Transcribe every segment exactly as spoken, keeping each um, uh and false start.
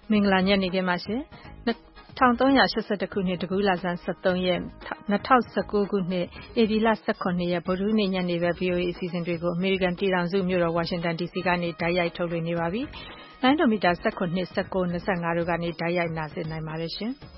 မင်္ဂလာညနေခင်းပါရှင်။၁၃၈၁ခုနှစ်တကူးလဆန်း၁၃ရက်၂၀၁၉ခုနှစ်ဧပြီလ၁၇ရက်ဗုဒ္ဓဟူးနေ့ညနေပဲ ဗွီအိုအေ အစီအစဉ်တွေကိုအမေရိကန်ပြည်ထောင်စုမြို့တော်ဝါရှင်တန်ဒီစီကနေတိုက်ရိုက်ထုတ်လွှင့်နေပါပြီ။လိုင်းဒိုမီတာ၁၇, ၁၉, ၂၅တို့ကနေတိုက်ရိုက်နားဆင်နိုင်ပါတယ်ရှင်။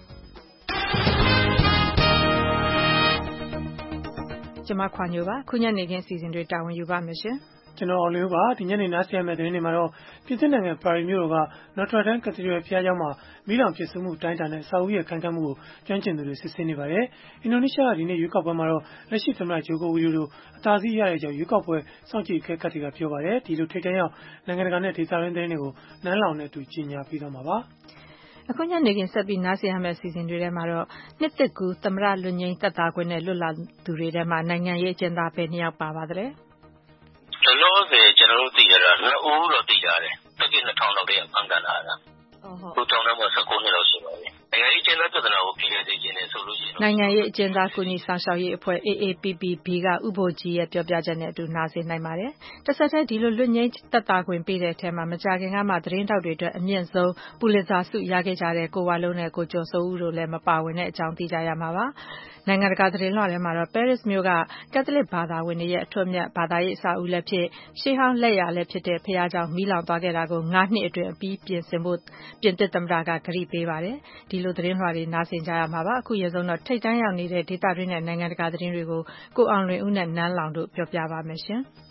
ကျွန်မခွာညိုပါ။ခုညနေခင်းအစီအစဉ်တွေတာဝန်ယူပါမယ်ရှင်။ကျွန်တော်အောင်လေးပါဒီညနေနားဆင်ရမယ့်သတင်းတွေမှာတော့ပြည်သစ်နိုင်ငံပါရီမြို့တော်က Notre Dame Cathedral ဘုရားကျောင်းမှာမီးလောင်ပစ်ခတ်မှုအတိုင်းအတာနဲ့အဆောက်အဦရဲ့ခံကန့်မှုကိုကျွမ်းကျင်သူတွေစစ်ဆေးနေပါတယ်။အင်ဒိုနီးရှားကဒီနေ့ရွေးကောက်ပွဲမှာတော့လက်ရှိသမ္မတဂျိုကိုဝီဒိုတို့အသာစီးရတဲ့အကြောင်းရွေးကောက်ပွဲစောင့်ကြည့်အကဲခတ်တွေကပြောပါတယ်။ဒီလိုထိပ်တန်းရောက်နိုင်ငံတကာနဲ့ဒေသတွင်းသတင်းတွေကိုနန်းလောင်နဲ့အတူကြီးညာပြီးတော့မှာပါ။အခုညနေခင်းဆက်ပြီးနားဆင်ရမယ့်အစီအစဉ်တွေထဲမှာတော့နှစ်သက်ကူသမ္မတလွတ်ငြိမ်းသက်သာခွင့်နဲ့လွတ်လာသူတွေထဲမှာနိုင်ငံရေးအကျဉ်းသားပဲနှစ်ယောက်ပါပါတဲ့။လောလောဆယ်ကျွန်တော်တို့သိရတာနှစ်ဦးတော့သိရတယ်။တက္ကသိုလ်၂၀၀၀လောက်တည်းကဖန်ကန်လာတာ။ဟုတ်ဟုတ်။သူတောင်းတမှာ၁၉နှစ်လောက်ရှိပါပြီ။နိုင်ငံရေးအကျဉ်းသားပြဿနာကိုပြည်နယ်သိချင်းနဲ့ဆိုလို့ရှိရင်နိုင်ငံရေးအကျဉ်းသားကူညီဆောင်ရှောက်ရေးအဖွဲ့ A A P P B ကဥပ္ပိုလ်ကြီးရဲ့ပြောပြချက်နဲ့အတူနားဆင်နိုင်ပါတယ်။တစ်ဆက်တည်းဒီလိုလွတ်ငြိမ်းသက်သာခွင့်ပေးတဲ့အထက်မှာမကြာခင်ကမှသတင်းထောက်တွေအတွက်အမြင့်ဆုံးပူလစ်ဇာဆုရခဲ့ကြတဲ့ကိုဝလုံးနဲ့ကိုကျော်စိုးဦးတို့လည်းမပါဝင်တဲ့အကြောင်းသိကြရမှာပါ။နိုင်ငံတကာသတင်းလွှာထဲမှာတော့ Paris မြို့ကကက်သလစ်ဘာသာဝင်တွေရဲ့အထွတ်အမြတ်ဘာသာရေးအဆောက်အဦလည်းဖြစ်ရှေးဟောင်းလက်ရာလည်းဖြစ်တဲ့ဘုရားကျောင်းမီးလောင်သွားခဲ့တာကို၅နှစ်အတွင်းအပြီးပြင်ဆင်ဖို့ပြင်သစ်သမ္မတကကတိပေးပါတယ်။ဒီလိုသတင်းလွှာတွေနားဆင်ကြရမှာပါ။အခုရင်ဆုံးတော့ထိပ်တန်းရောက်နေတဲ့ဒေသတွင်းနဲ့နိုင်ငံတကာသတင်းတွေကိုကိုအောင်လွင်ဦးနဲ့နန်းလောင်တို့ပြောပြပါမယ်ရှင်။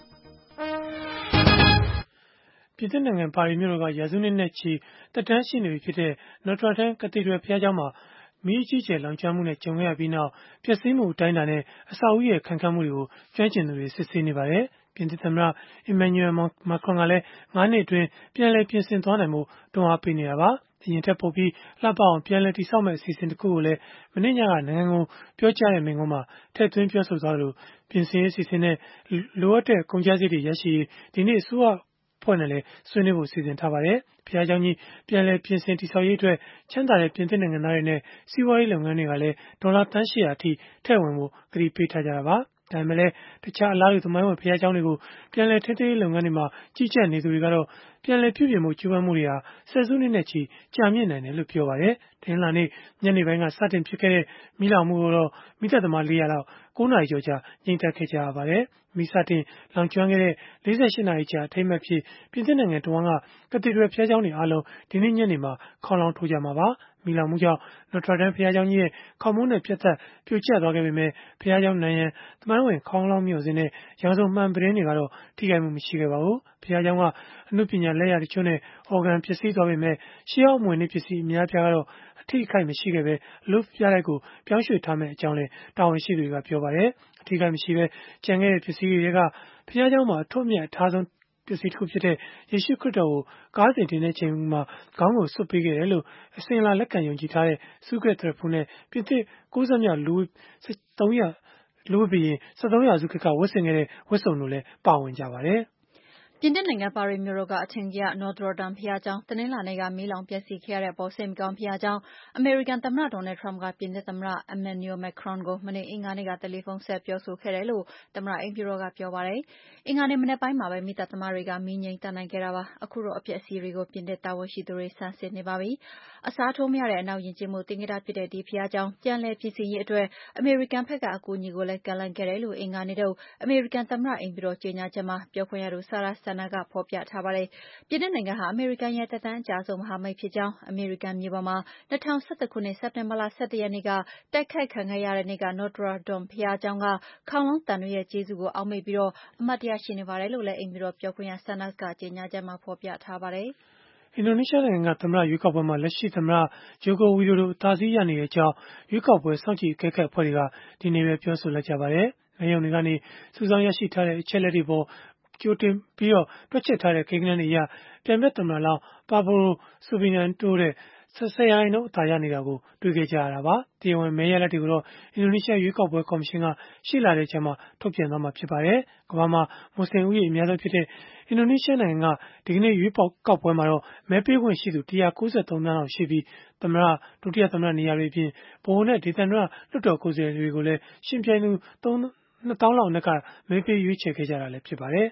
ပြည်သစ်နိုင်ငံပါရီမြို့တော်ကရာစုနှစ်နဲ့ချီတက်တန်းရှိနေပြီဖြစ်တဲ့ Notre Dame Cathedral ဘုရားကျောင်းမှာမီးအကြီးကျယ်လောင်ကျွမ်းမှုနဲ့ကြုံခဲ့ရပြီးနောက်ပျက်စီးမှုအတိုင်းအတာနဲ့အဆောက်အဦရဲ့ခံကန့်မှုတွေကိုကျွမ်းကျင်သူတွေစစ်ဆေးနေပါတယ်။ပြင်သစ်သမ္မတ Emmanuel Macron ကလည်း၅နှစ်အတွင်းပြန်လည်ပြင်ဆင်သွားနိုင်ဖို့တွန်းအားပေးနေတာပါ။အရင်ထက်ပိုပြီးလှပအောင်ပြန်လည်တည်ဆောက်မယ့်အစီအစဉ်တစ်ခုကိုလည်းမနေ့ညကနိုင်ငံကိုပြောကြားတဲ့မိန့်ခွန်းမှာထည့်သွင်းပြောဆိုသွားတယ်လို့ပြင်ဆင်ရေးအစီအစဉ်နဲ့လိုအပ်တဲ့ကုန်ကျစရိတ်တွေရရှိရေးဒီနေ့အစိုးရဖွဲ့နဲ့လည်းဆွေးနွေးဖို့စီစဉ်ထားပါတယ်။ဘုရားကျောင်းကြီးပြန်လည်ပြင်ဆင်တည်ဆောက်ရေးအတွက်ချမ်းသာတဲ့ပြင်သစ်နိုင်ငံသားတွေနဲ့စီးပွားရေးလုပ်ငန်းတွေကလည်းဒေါ်လာသန်း၈ရာအထိထည့်ဝင်ဖို့ကတိပေးထားကြတာပါ။ဒါပေမဲ့လည်းတခြားအလားတူသမိုင်းဝင်ဘုရားကျောင်းတွေကိုပြန်လည်ထိန်းသိမ်းရေးလုပ်ငန်းတွေမှာကြီးကြပ်နေသူတွေကတော့ပြန်လည်ပြုပြင်မှုကြိုးပမ်းမှုတွေဟာဆယ်စုနှစ်နဲ့ချီကြာမြင့်နိုင်တယ်လို့ပြောပါတယ်။တင်လာနေ့ညနေပိုင်းကစတင်ဖြစ်ခဲ့တဲ့မီးလောင်မှုကိုတော့မိသက်သမား၄ရာလောက်၉နာရီကျော်ကြာငြိမ်းသတ်ခဲ့ကြရပါတယ်။မီးစတင်လောင်ကျွမ်းခဲ့တဲ့၄၈နာရီကြာအထိမ်းအမှတ်ဖြစ်ပြင်သစ်နိုင်ငံတဝန်းကကက်သီဒရယ်ဘုရားကျောင်းတွေအားလုံးဒီနေ့ညနေမှာခေါင်းလောင်းထိုးကြမှာပါ။မီးလောင်မှုကြောင့် Notre Dame ဘုရားကျောင်းကြီးရဲ့ခေါင်မိုးနဲ့ပြတ်သက်ပြိုကျသွားခဲ့ပေမဲ့ဘုရားကျောင်းနံရံသမိုင်းဝင်ခေါင်းလောင်းမျှော်စင်နဲ့ရောင်စုံမှန်ပတင်းတွေကတော့ထိခိုက်မှုမရှိခဲ့ပါဘူး။ဘုရားကျောင်းကအမှုပညာလက်ရာတချို့နဲ့အော်ဂန်ပျက်စီးသွားပေမဲ့ရှေးဟောင်းမွေနှင့်ပစ္စည်းအများပြားကတော့အထိအခိုက်မရှိခဲ့ပဲလူပြတိုက်ကိုပြောင်းရွှေ့ထားမယ့်အကြောင်းလည်းတာဝန်ရှိသူတွေကပြောပါတယ်။အထိအခိုက်မရှိပဲကျန်ခဲ့တဲ့ပစ္စည်းတွေကဘုရားကျောင်းမှာအထွတ်အမြတ်အထားဆုံးပစ္စည်းတစ်ခုဖြစ်တဲ့ယေရှုခရစ်တော်ကိုကားစဉ်တင်တဲ့ချိန်မှာခေါင်းကိုဆွတ်ပေးခဲ့တယ်လို့အစဉ်အလာလက်ခံယုံကြည်ထားတဲ့ဆုကက်ထရဖူးနဲ့ပြင်သစ်ကိုးဆက်မြောက်လူသုံးရာလူဘီရင်၁၃ရာစုခေတ်ကဝတ်ဆင်ခဲ့တဲ့ဝတ်စုံတို့လည်းပါဝင်ကြပါတယ်။ပြင်သစ်နိုင်ငံပါရီမြို့တော်ကအထင်ကရ Notre Dame ဘုရားကျောင်းတနင်္လာနေ့ကမီးလောင်ပျက်စီးခဲ့ရတဲ့အပေါ်စိတ်မကောင်းဖြစ်ရကြောင်းအမေရိကန်သမ္မတ Donald Trump ကပြင်သစ်သမ္မတ Emmanuel Macron ကိုမနေ့အင်္ဂါနေ့ကတယ်လီဖုန်းဆက်ပြောဆိုခဲ့တယ်လို့သမ္မတအိမ်ဖြူတော်ကပြောပါတယ်။အင်္ဂါနေ့မနက်ပိုင်းမှာပဲမီးသတ်သမားတွေကမီးငြိမ်းသတ်နိုင်ခဲ့တာပါ။အခုတော့အပျက်အစီးတွေကိုပြင်သစ်တာဝန်ရှိသူတွေဆန်းစစ်နေပါပြီ။အစားထိုးမရတဲ့အနောက်ယဉ်ကျေးမှုသင်္ကေတဖြစ်တဲ့ဒီဘုရားကျောင်းပြန်လည်ပြင်ဆင်ရေးအတွက်အမေရိကန်ဘက်ကအကူအညီကိုလည်းကမ်းလှမ်းခဲ့တယ်လို့အင်္ဂါနေ့ထုတ်အမေရိကန်သမ္မတအိမ်ဖြူတော်ကြေညာချက်မှာပြောခွင့်ရသူ Sarah Sanders ကဖော်ပြထားပါတယ်။ပြင်သစ်နိုင်ငံဟာအမေရိကန်ရဲ့သက်တမ်းအကြာဆုံးမဟာမိတ်ဖြစ်ကြောင်းအမေရိကန်မြေပေါ်မှာ၂၀၁၁ခုနှစ်စက်တင်ဘာလ၁၁ရက်နေ့ကတိုက်ခိုက်ခံခဲ့ရတဲ့နေ့က Notre Dame ဘုရားကျောင်းကခေါင်းလောင်းသံတွေရဲ့ကျေးဇူးကိုအောက်မေ့ပြီးအမှတ်တရရှိနေပါတယ်လို့လည်းအိမ်ဖြူတော်ပြောခွင့်ရ Sanders ကကြေညာချက်မှာဖော်ပြထားပါတယ်။အင်ဒိုနီးရှားနိုင်ငံကသမ္မတရွေးကောက်ပွဲမှာလက်ရှိသမ္မတဂျိုကိုဝီဒိုတို့အသာစီးရနေတဲ့အကြောင်းရွေးကောက်ပွဲစောင့်ကြည့်အကဲခတ်အဖွဲ့တွေကဒီနေ့ပဲပြောဆိုလိုက်ကြပါတယ်။နိုင်ငံတွေကနေစုဆောင်းရရှိထားတဲ့အချက်လက်တွေပေါ်ကြိုတင်ပြီးတော့တွက်ချက်ထားတဲ့ကိန်းဂဏန်းတွေအရပြိုင်ဘက်သမ္မတလောင်းပါဘိုဆူဘီနန်တိုးတဲ့ဆယ်ရာခိုင်နှုန်းအသာရနေတာကိုတွေ့ခဲ့ကြရတာပါ။တရားဝင်မဲရလဒ်တွေကိုတော့အင်ဒိုနီးရှားရွေးကောက်ပွဲကော်မရှင်ကရှေ့လထဲကျမှထုတ်ပြန်သွားမှာဖြစ်ပါတယ်။ကမ္ဘာမှာမွတ်စလင်ဦးရေအများဆုံးဖြစ်တဲ့အင်ဒိုနီးရှားနိုင်ငံကဒီကနေ့ရွေးကောက်ပွဲမှာတော့မဲပေးခွင့်ရှိသူ၁၉၃သန်းလောက်ရှိပြီးသမ္မတဒုတိယသမ္မတနေရာတွေအပြင်ဗဟိုနဲ့ဒေသန္တရလွှတ်တော်ကိုယ်စားလှယ်တွေကိုလည်းရှင်ပြိုင်သူ၂သောင်းလောက်အနက်ကမဲပေးရွေးချယ်ခဲ့ကြတာလည်းဖြစ်ပါတယ်။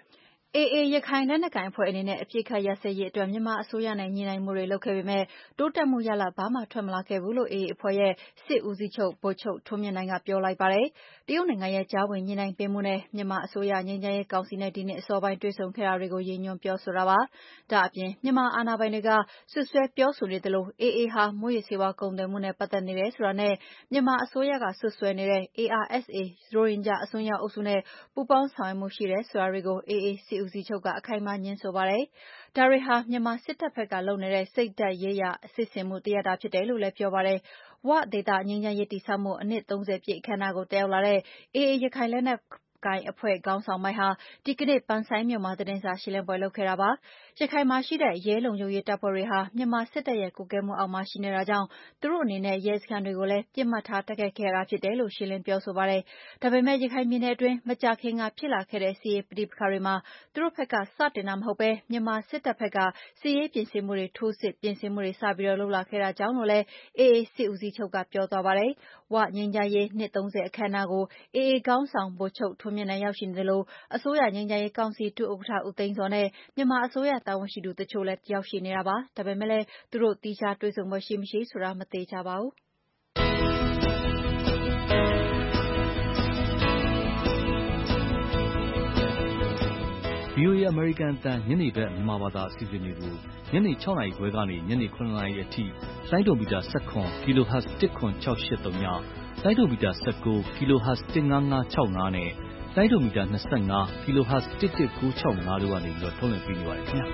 အေအေရခိုင်လက်နက်ကိုင်အဖွဲ့အနေနဲ့အပြစ်ခတ်ရစဲရေးအတွက်မြန်မာအစိုးရနဲ့ညှိနှိုင်းမှုတွေလုပ်ခဲ့ပေမဲ့တိုးတက်မှုရလဘာမှထွက်မလာခဲ့ဘူးလို့အေအေအဖွဲ့ရဲ့စစ်ဦးစီးချုပ်ဗိုလ်ချုပ်ထွန်းမြင့်နိုင်ကပြောလိုက်ပါတယ်။တရုတ်နိုင်ငံရဲ့ကြားဝင်ညှိနှိုင်းပေးမှုနဲ့မြန်မာအစိုးရငြိမ်းချမ်းရေးကောင်စီနဲ့ဒီနှစ်အစောပိုင်းတွေ့ဆုံခဲ့တာတွေကိုရည်ညွှန်းပြောဆိုတာပါ။ဒါအပြင်မြန်မာအာဏာပိုင်တွေကဆွဆွဲပြောဆိုနေသလိုအေအေဟာမူရစ်ဆေးဝါးကုန်သွယ်မှုနဲ့ပတ်သက်နေတယ်ဆိုတာနဲ့မြန်မာအစိုးရကဆွဆွဲနေတဲ့ အေအာအက်စ်အေ ရိုဟင်ဂျာအစွန်းရောက်အုပ်စုနဲ့ပူးပေါင်းဆောင်ရွက်မှုရှိတယ်ဆိုတာတွေကိုအေအေစစ်ဦးစီးချုပ်ကအခိုင်အမာငြင်းဆိုပါတယ်။ဒါတွေဟာမြန်မာစစ်တပ်ဘက်ကလုပ်နေတဲ့စိတ်ဓာတ်ရေးရာစစ်ဆင်မှုတရပ်တာဖြစ်တယ်လို့လည်းပြောပါတယ်။ဝဒေသငြိမ်းချမ်းရေးတည်ဆောက်မှုအနှစ်သုံးဆယ်ပြည့်အခမ်းအနားကိုတက်ရောက်လာတဲ့အေအေရခိုင်လက်နက်ကိုင်အဖွဲ့ခေါင်းဆောင်ပိုင်းဟာဒီကနေ့ပန်ဆိုင်းမြို့မှာသတင်းစာရှင်းလင်းပွဲလုပ်ခဲ့တာပါ။ရခိုင်မှာရှိတဲ့ရဲလုံခြုံရေးတပ်ဖွဲ့တွေဟာမြန်မာစစ်တပ်ရဲ့ကွပ်ကဲမှုအောက်မှာရှိနေတာကြောင့်သူတို့အနေနဲ့ရဲစခန်းတွေကိုလည်းပစ်မှတ်ထားတိုက်ခိုက်ခဲ့တာဖြစ်တယ်လို့ရှင်းလင်းပြောဆိုပါတယ်။ဒါပေမဲ့ရခိုင်ပြည်နယ်အတွင်းမကြာခင်ကဖြစ်လာခဲ့တဲ့စစ်ရေးပဋိပက္ခတွေမှာသူတို့ဘက်ကစတင်တာမဟုတ်ပဲမြန်မာစစ်တပ်ဘက်ကစစ်ရေးပြင်ဆင်မှုတွေထိုးစစ်ပြင်ဆင်မှုတွေစပြီးတော့လုပ်လာခဲ့တာကြောင့်လို့လည်းအေအေစစ်ဦးစီးချုပ်ကပြောသွားပါတယ်။ဝငြိမ်းချမ်းရေးနှစ်သုံးဆယ်အခမ်းအနားကိုအေအေခေါင်းဆောင်ဗိုလ်ချုပ်ထွန်းမြင့်နိုင်ရောက်ရှိနေသလိုအစိုးရငြိမ်းချမ်းရေးကောင်စီဒုဥက္ကဋ္ဌဦးသိန်းဇော်နဲ့မြန်မာအစိုးရတာဝန်ရှိသူတချို့လည်းရောက်ရှိနေတာပါ။ဒါပေမဲ့လည်းသူတို့သီးခြားတွေ့ဆုံပွဲရှိမရှိဆိုတာမသေချာပါဘူး။ဗွီအိုအေအမေရိကန်အသံညနေဘက်မြန်မာဘာသာအစီအစဉ်တွေကိုညနေ၆နာရီခွဲကနေညနေ၇နာရီအထိလိုင်းဒိုမီတာ၁၇ kHz တစ်ခွန်၆၈၃ညလိုင်းဒိုမီတာ၁၉ kHz တစ်၅၅၆၅နဲ့လိုင်းဒိုမီတာ၂၅ kHz တစ်တစ်၉၆၅တို့ကနေပြီးတော့ထုတ်လွှင့်ပေးနေပါတယ်ခင်ဗျာ။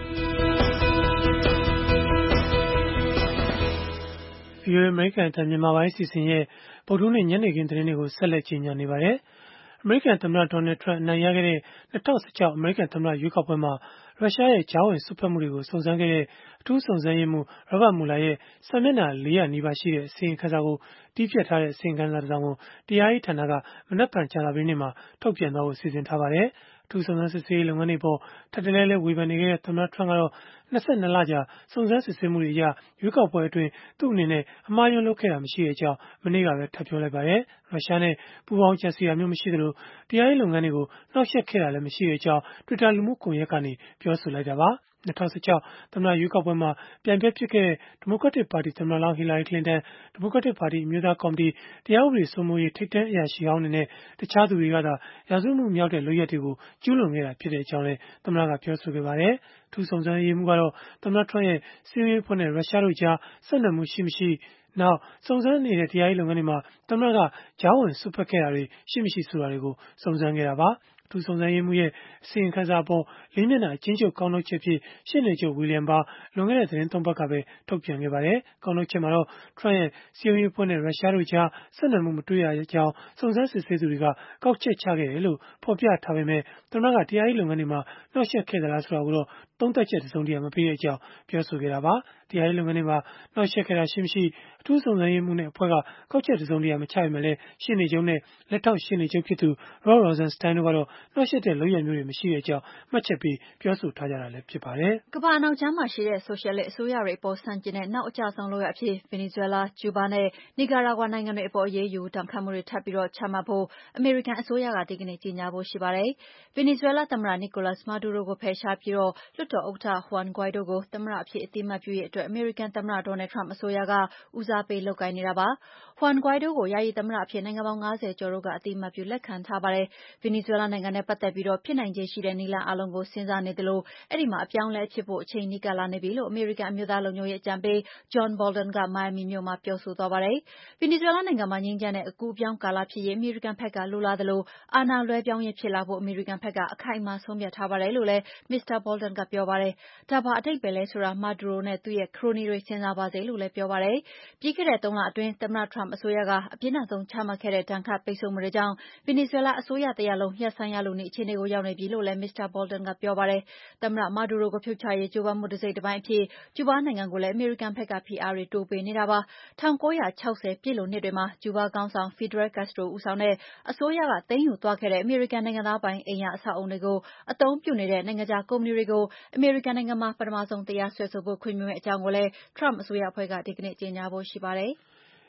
ဗွီအိုအေအမေရိကန်အသံမြန်မာပိုင်းအစီအစဉ်ရဲ့ဗုဒ္ဓဟူးနေ့ညနေခင်းသတင်းတွေကိုဆက်လက်ကြီးညာနေပါတယ်။အမေရိကန်သမ္မတဒေါ်နယ်ထရန့်အနိုင်ရခဲ့တဲ့၂၀၁၆အမေရိကန်သမ္မတရွေးကောက်ပွဲမှာရုရှားရဲ့ကြားဝင်စွက်ဖက်မှုတွေကိုစုံစမ်းခဲ့တဲ့အထူးစုံစမ်းရေးမှူး Robert Mueller ရဲ့စာမျက်နှာလေးရာနီးပါးရှိတဲ့အစီရင်ခံစာကိုတည်းဖြတ်ထားတဲ့အစီရင်ခံစာတစ်စောင်ကိုတရားရေးဌာနကမနက်ဖြန်ကြာသပတေးနေ့မှာထုတ်ပြန်သွားဖို့စီစဉ်ထားပါတယ်။အထူးစုံစမ်းစစ်ဆေးရေးလုပ်ငန်းတွေအပေါ်ထပ်တလဲလဲဝေဖန်နေခဲ့တဲ့သမ္မတထရန့်ကတော့၂၂လကြာစုံစမ်းစစ်ဆေးမှုတွေအရရွေးကောက်ပွဲအတွင်းသူ့အနေနဲ့အမှားယွင်းလုပ်ခဲ့တာမရှိကြောင်းမနေ့ကပဲထပ်ပြောလိုက်ပါတယ်။ရုရှားနဲ့ပူးပေါင်းကြံစည်တာမျိုးမရှိသလိုတရားရေးလုပ်ငန်းတွေကိုနှောက်ယှက်ခဲ့တာလည်းမရှိကြောင်း Twitter လူမှုကွန်ရက်ကနေပြောဆိုလိုက်တာပါ။၂၀၁၆သမ္မတရွေးကောက်ပွဲမှာပြိုင်ဘက်ဖြစ်ခဲ့တဲ့ဒီမိုကရက်တစ်ပါတီသမ္မတလောင်းဟီလာရီကလင်တန်ဒီမိုကရက်တစ်ပါတီအမျိုးသားကော်မတီတရားဥပဒေစိုးမိုးရေးထိပ်တန်းအရာရှိဟောင်းတွေနဲ့တခြားသူတွေကသာရာဇဝတ်မှုမြောက်တဲ့လုပ်ရက်တွေကိုကျူးလွန်ခဲ့တာဖြစ်ကြောင်းလည်းသမ္မတကပြောဆိုခဲ့ပါတယ်။ထူးစုံစမ်းရေးမှူးကတော့သမ္မတထရန့်ရဲ့စီးပွားရေးအဖွဲ့နဲ့ရုရှားတို့ကြားဆက်နွယ်မှုရှိမရှိနောက်စုံစမ်းနေတဲ့တရားရေးလုပ်ငန်းတွေမှာသမ္မတကကြားဝင်စွက်ဖက်ခဲ့တာတွေရှိမရှိဆိုတာတွေကိုစုံစမ်းခဲ့တာပါ။အထူးစုံစမ်းရေးမှူးရဲ့အစီရင်ခံစာအပေါ်လေးမျက်နှာအချင်းချုပ်ကောက်နှုတ်ချက်ဖြစ်ရှေ့နေချုပ်ဝီလျံဘာလွန်ခဲ့တဲ့သတင်းသုံးပတ်ကပဲထုတ်ပြန်ခဲ့ပါတယ်။ကောက်နှုတ်ချက်မှာတော့ထရန့်ရဲ့စီးပွားရေးအဖွဲ့နဲ့ရုရှားတို့ကြားဆက်နွယ်မှုမတွေ့ရကြောင်းစုံစမ်းစစ်ဆေးသူတွေကကောက်ချက်ချခဲ့တယ်လို့ဖော်ပြထားပေမဲ့သမ္မတကတရားရေးလုပ်ငန်းတွေမှာနှောက်ယှက်ခဲ့သလားဆိုတာကိုတော့သုံးသပ်ချက်တစုံတရာမပေးကြောင်းပြောဆိုခဲ့တာပါ။တရားရေးလုပ်ငန်းတွေမှာနှောက်ယှက်ခဲ့တာရှိမရှိအထူးစုံစမ်းရေးမှူးနဲ့အဖွဲ့ကကောက်ချက်တစုံတရာမချပေမဲ့လည်းရှေ့နေချုပ်နဲ့လက်ထောက်ရှေ့နေချုပ်ဖြစ်သူ Rod Rosenstein တို့ကတော့နှောက်ယှက်တဲ့လုပ်ရမျိုးတွေမရှိကြောင်းမှတ်ချက်ပေးပြောဆိုထားကြတာလည်းဖြစ်ပါတယ်။ကမ္ဘာအနောက်ခြမ်းမှာရှိတဲ့ဆိုရှယ်လစ်အစိုးရတွေအပေါ်ဆန့်ကျင်တဲ့နောက်အကျဆုံးလုပ်ရအဖြစ်ဗင်နီဇွဲလား၊ကျူးဘားနဲ့နီကာရာဂွာနိုင်ငံတွေအပေါ်အရေးယူဒဏ်ခတ်မှုတွေထပ်ပြီးချမှတ်ဖို့အမေရိကန်အစိုးရကဒီကနေ့ကြေညာဖို့ရှိပါတယ်။ဗင်နီဇွဲလားသမ္မတနီကိုလပ်စ်မာဒူရိုကိုဖယ်ရှားပြီးလွှတ်တော်ဥက္ကဋ္ဌဟွမ်ဂွိုင်ဒိုကိုသမ္မတအဖြစ်အသိအမှတ်ပြုရေးအတွက်အမေရိကန်သမ္မတဒေါ်နယ်ထရန့်အစိုးရကဦးစားပေးလုပ်ကိုင်နေတာပါ။ဟွမ်ဂွိုင်ဒိုကိုယာယီသမ္မတအဖြစ်နိုင်ငံပေါင်း၅၀ကျော်တို့ကအသိအမှတ်ပြုလက်ခံထားပါတယ်။ဗင်နီဇွဲလားနိုင်ငံနဲ့ပတ်သက်ပြီးဖြစ်နိုင်ခြေရှိတဲ့နည်းလမ်းအားလုံးကိုစဉ်းစားနေသလိုအဲဒီမှာအပြောင်းအလဲဖြစ်ဖို့အချိန်နီးကပ်လာနေပြီလို့အမေရိကန်အမျိုးသားလုံခြုံရေးအကြံပေး John Bolton ကမိုင်ယာမီမြို့မှာပြောဆိုသွားပါတယ်။ဗင်နီဇွဲလားနိုင်ငံမှာငြိမ်းချမ်းတဲ့အကူးအပြောင်းကာလဖြစ်ရေးအမေရိကန်ဘက်ကလိုလားသလိုအာဏာလွှဲပြောင်းရေးဖြစ်လာဖို့အမေရိကန်ဘက်ကအခိုင်အမာဆုံးဖြတ်ထားပါတယ်လို့လည်းမစ္စတာ Bolton ကပြောပါတယ်။ဒါဘာအဓိပ္ပါယ်လဲဆိုတာမာဒူရိုနဲ့သူ့ရဲ့ခရိုနီတွေစဉ်းစားပါစေလို့လည်းပြောပါတယ်။ပြီးခဲ့တဲ့သုံးလအတွင်းသမ္မတထရန့်အစိုးရကအပြင်းထန်ဆုံးချမှတ်ခဲ့တဲ့ဒဏ်ခတ်ပိတ်ဆို့မှုတွေကြောင့်ဗင်နီဇွဲလားအစိုးရတရပ်လုံးရပ်ဆိုင်းရလုနီးအခြေအနေကိုရောက်နေပြီလို့လည်းမစ္စတာ Bolton ကပြောပါတယ်။သမ္မတမာဒူရိုကိုဖြုတ်ချရေးကြိုးပမ်းမှုတစိတ်တပိုင်းအဖြစ်ကျူးဘားနိုင်ငံကိုလည်းအမေရိကန်ဘက်ကဖိအားတွေတိုးပေးနေတာပါ။၁၉၆၀ပြည့်လွန်နှစ်တွေမှာကျူးဘားခေါင်းဆောင်ဖီဒရယ်ကက်စထရိုဦးဆောင်တဲ့အစိုးရကသိမ်းယူသွားခဲ့တဲ့အမေရိကန်နိုင်ငံသားပိုင်အိမ်ယာအဆောက်အအုံတွေကိုအသုံးပြုနေတဲ့နိုင်ငံခြားကုမ္ပဏီတွေကိုအမေရိကန်နိုင်ငံမှာပထမဆုံးတရားစွဲဆိုဖို့ခွင့်ပြုမယ့်အကြောင်းကိုလည်းထရန့်အစိုးရအဖွဲ့ကဒီကနေ့ကြေညာဖို့ရှိပါတယ်။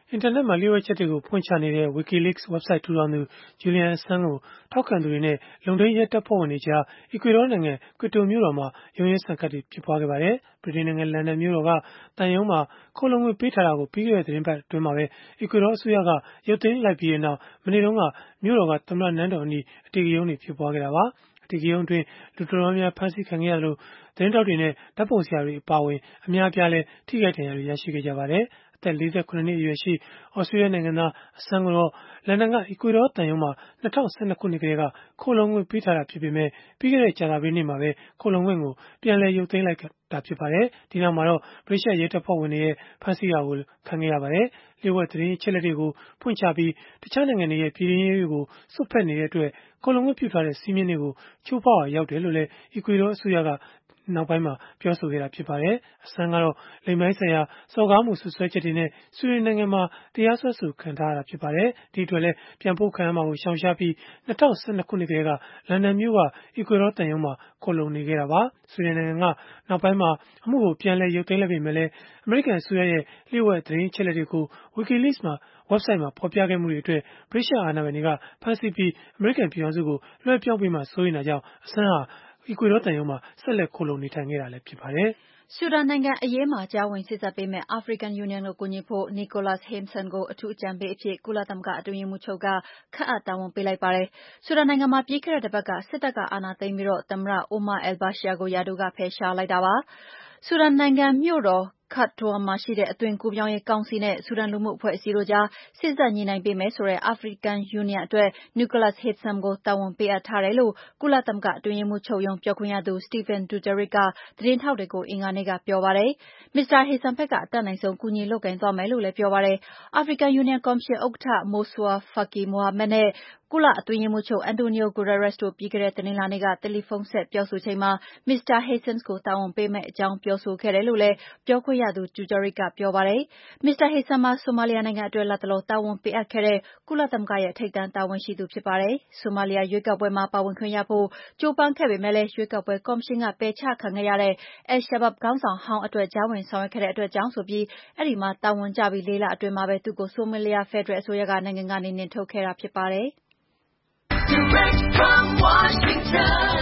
အင်တာနက်မှာလျှို့ဝှက်ချက်တွေကိုဖွင့်ချနေတဲ့ WikiLeaks website ထူထောင်သူ Julian Assange ကိုထောက်ခံသူတွေနဲ့လုံခြုံရေးရဲတပ်ဖွဲ့ဝင်တွေကြား အီကွေဒေါနိုင်ငံ Quito မြို့တော်မှာရုန်းရင်းဆန်ခတ်ဖြစ်ပွားခဲ့ပါတယ်။ ဗြိတိန်နိုင်ငံလန်ဒန်မြို့တော်ကသံရုံးမှာခိုလှုံခွင့်ပေးထားတာကိုပြီးခဲ့တဲ့သီတင်းပတ်အတွင်းမှာပဲအီကွေဒေါအစိုးရကရုပ်သိမ်းလိုက်ပြီးနောက်မနေ့တုန်းကမြို့တော်ကသမ္မတနန်းတော်အနီးအဓိကရုဏ်းတွေဖြစ်ပွားခဲ့တာပါ။အဓိကရုဏ်းအတွင်းလူတော်တော်များဖမ်းဆီးခံခဲ့ရသလိုသတင်းတောက်တွေနဲ့ဓာတ်ပုံဆရာတွေအပါအဝင်အများအပြားလည်းထိခိုက်ဒဏ်ရာတွေရရှိခဲ့ကြပါတယ်။အသက်၄၇နှစ်အရွယ်ရှိဩစတြေးလျနိုင်ငံသားအဆန်းကိုတော့လန်ဒန်ကအီကွေဒေါသံရုံးမှာ၂၀၁၂ခုနှစ်ကတည်းကခိုလှုံခွင့်ပေးထားတာဖြစ်ပေမဲ့ပြီးခဲ့တဲ့ကြာသပတေးနေ့မှာပဲခိုလှုံခွင့်ကိုပြန်လည်ရုပ်သိမ်းလိုက်တာဖြစ်ပါတယ်။ဒီနောက်မှာတော့ဗြိတိသျှရဲတပ်ဖွဲ့ဝင်တွေရဲ့ဖမ်းဆီးတာကိုခံခဲ့ရပါတယ်။လျှို့ဝှက်သတင်းအချက်အလက်တွေကိုဖွင့်ချပြီးတခြားနိုင်ငံတွေရဲ့ပြည်တွင်းရေးတွေကိုစွက်ဖက်နေတဲ့အတွက်ခိုလှုံခွင့်ပြုထားတဲ့စည်းမျဉ်းတွေကိုချိုးဖောက်ရာရောက်တယ်လို့လည်းအီကွေဒေါအစိုးရကနောက်ပိုင်းမှာပြောဆိုခဲ့တာဖြစ်ပါတယ်။အဆန်းကတော့လိင်ပိုင်းဆိုင်ရာစော်ကားမှုဆွဆွဲချက်တွေနဲ့ဆွေဒင်နိုင်ငံမှာတရားစွဲဆိုခံထားရတာဖြစ်ပါတယ်။ဒီအတွက်လည်းပြန်ပို့ခံရမှာကိုရှောင်ရှားပြီး၂၀၁၂ခုနှစ်ကတည်းကလန်ဒန်မြို့ကအီကွေဒေါသံရုံးမှာခိုလှုံနေခဲ့တာပါ။ဆွေဒင်နိုင်ငံကနောက်ပိုင်းမှာအမှုကိုပြန်လည်ရုပ်သိမ်းလိုက်ပေမဲ့လည်းအမေရိကန်အစိုးရရဲ့လျှို့ဝှက်သတင်းအချက်အလက်တွေကို WikiLeaks မှာ website မှာဖော်ပြခဲ့မှုတွေအတွက်ဗြိတိသျှအာဏာပိုင်တွေကဖမ်းဆီးပြီးအမေရိကန်ပြည်ထောင်စုကိုလွှဲပြောင်းပေးမှစိုးရိမ်တာကြောင့်အဆန်းဟာအီကွေဒေါသံရုံးမှာဆက်လက်ခိုလှုံနေထိုင်ခဲ့တာလည်းဖြစ်ပါတယ်။ဆူဒန်နိုင်ငံအရေးမှာကြားဝင်စေ့စပ်ပေးမယ့် African Union ကိုကူညီဖို့ Nicholas Haysom ကိုအထူးအကြံပေးအဖြစ်ကုလသမဂ္ဂအတွင်းရေးမှူးချုပ်ကခန့်အပ်တာဝန်ပေးလိုက်ပါတယ်။ဆူဒန်နိုင်ငံမှာပြီးခဲ့တဲ့တပတ်ကစစ်တပ်ကအာဏာသိမ်းပြီးသမ္မတ Omar al-Bashir ကိုရာထူးကဖယ်ရှားလိုက်တာပါ။ဆူဒန်နိုင်ငံမြို့တော်Khartoumမှာရှိတဲ့အသွင်ကူးပြောင်းရေးကောင်စီနဲ့ဆူဒန်လူမှုအဖွဲ့အစည်းတို့ကြားစေ့စပ်ညှိနှိုင်းပေးမယ်ဆိုတဲ့ African Union အတွက် Nicholas Haysom ကိုတာဝန်ပေးအပ်ထားတယ်လို့ကုလသမဂ္ဂအတွင်းရေးမှူးချုပ်ရုံးပြောခွင့်ရသူ Stéphane Dujarric ကသတင်းထောက်တွေကိုအင်္ဂါနေ့ကပြောပါတယ်။ မစ္စတာ Haysom ဘက်ကအတတ်နိုင်ဆုံးကူညီလုပ်ကိုင်သွားမယ်လို့လည်းပြောပါတယ်။ African Union ကော်မရှင်ဥက္ကဋ္ဌ Moussa Faki Mahamat နဲ့ကုလအတွင်းရေးမှူးချုပ် Antonio Guterres တို့ပြီးခဲ့တဲ့တနင်္လာနေ့ကတယ်လီဖုန်းဆက်ပြောဆိုချိန်မှာမစ္စတာ Haysom ကိုတာဝန်ပေးမယ့်အကြောင်းပြောဆိုခဲ့တယ်လို့လည်းပြောခွင့်ရသူ Dujarric ကပြောပါတယ်။ မစ္စတာ Haysom ဟာဆိုမာလီယာနိုင်ငံအတွက်လတ်တလောတာဝန်ပေးအပ်ခဲ့တဲ့ကုလသမဂ္ဂရဲ့ထိပ်တန်းတာဝန်ရှိသူဖြစ်ပါတယ်။ ဆိုမာလီယာရွေးကောက်ပွဲမှာပါဝင်ခွင့်ရဖို့ကြိုးပမ်းခဲ့ပေမဲ့ရွေးကောက်ပွဲကော်မရှင်ကပယ်ချခံခဲ့ရတဲ့ al-Shabaab ခေါင်းဆောင်ဟောင်းအတွက်ကြားဝင်ဆောင်ရွက်ခဲ့တဲ့အတွက်ကြောင့်ဆိုပြီးအဲဒီမှာတာဝန်ကျပြီးလေးလအတွင်းမှာပဲသူ့ကိုဆိုမာလီယာဖယ်ဒရယ်အစိုးရကနိုင်ငံကနေနှင်ထုတ်ခဲ့တာဖြစ်ပါတယ်။ Direct from Washington,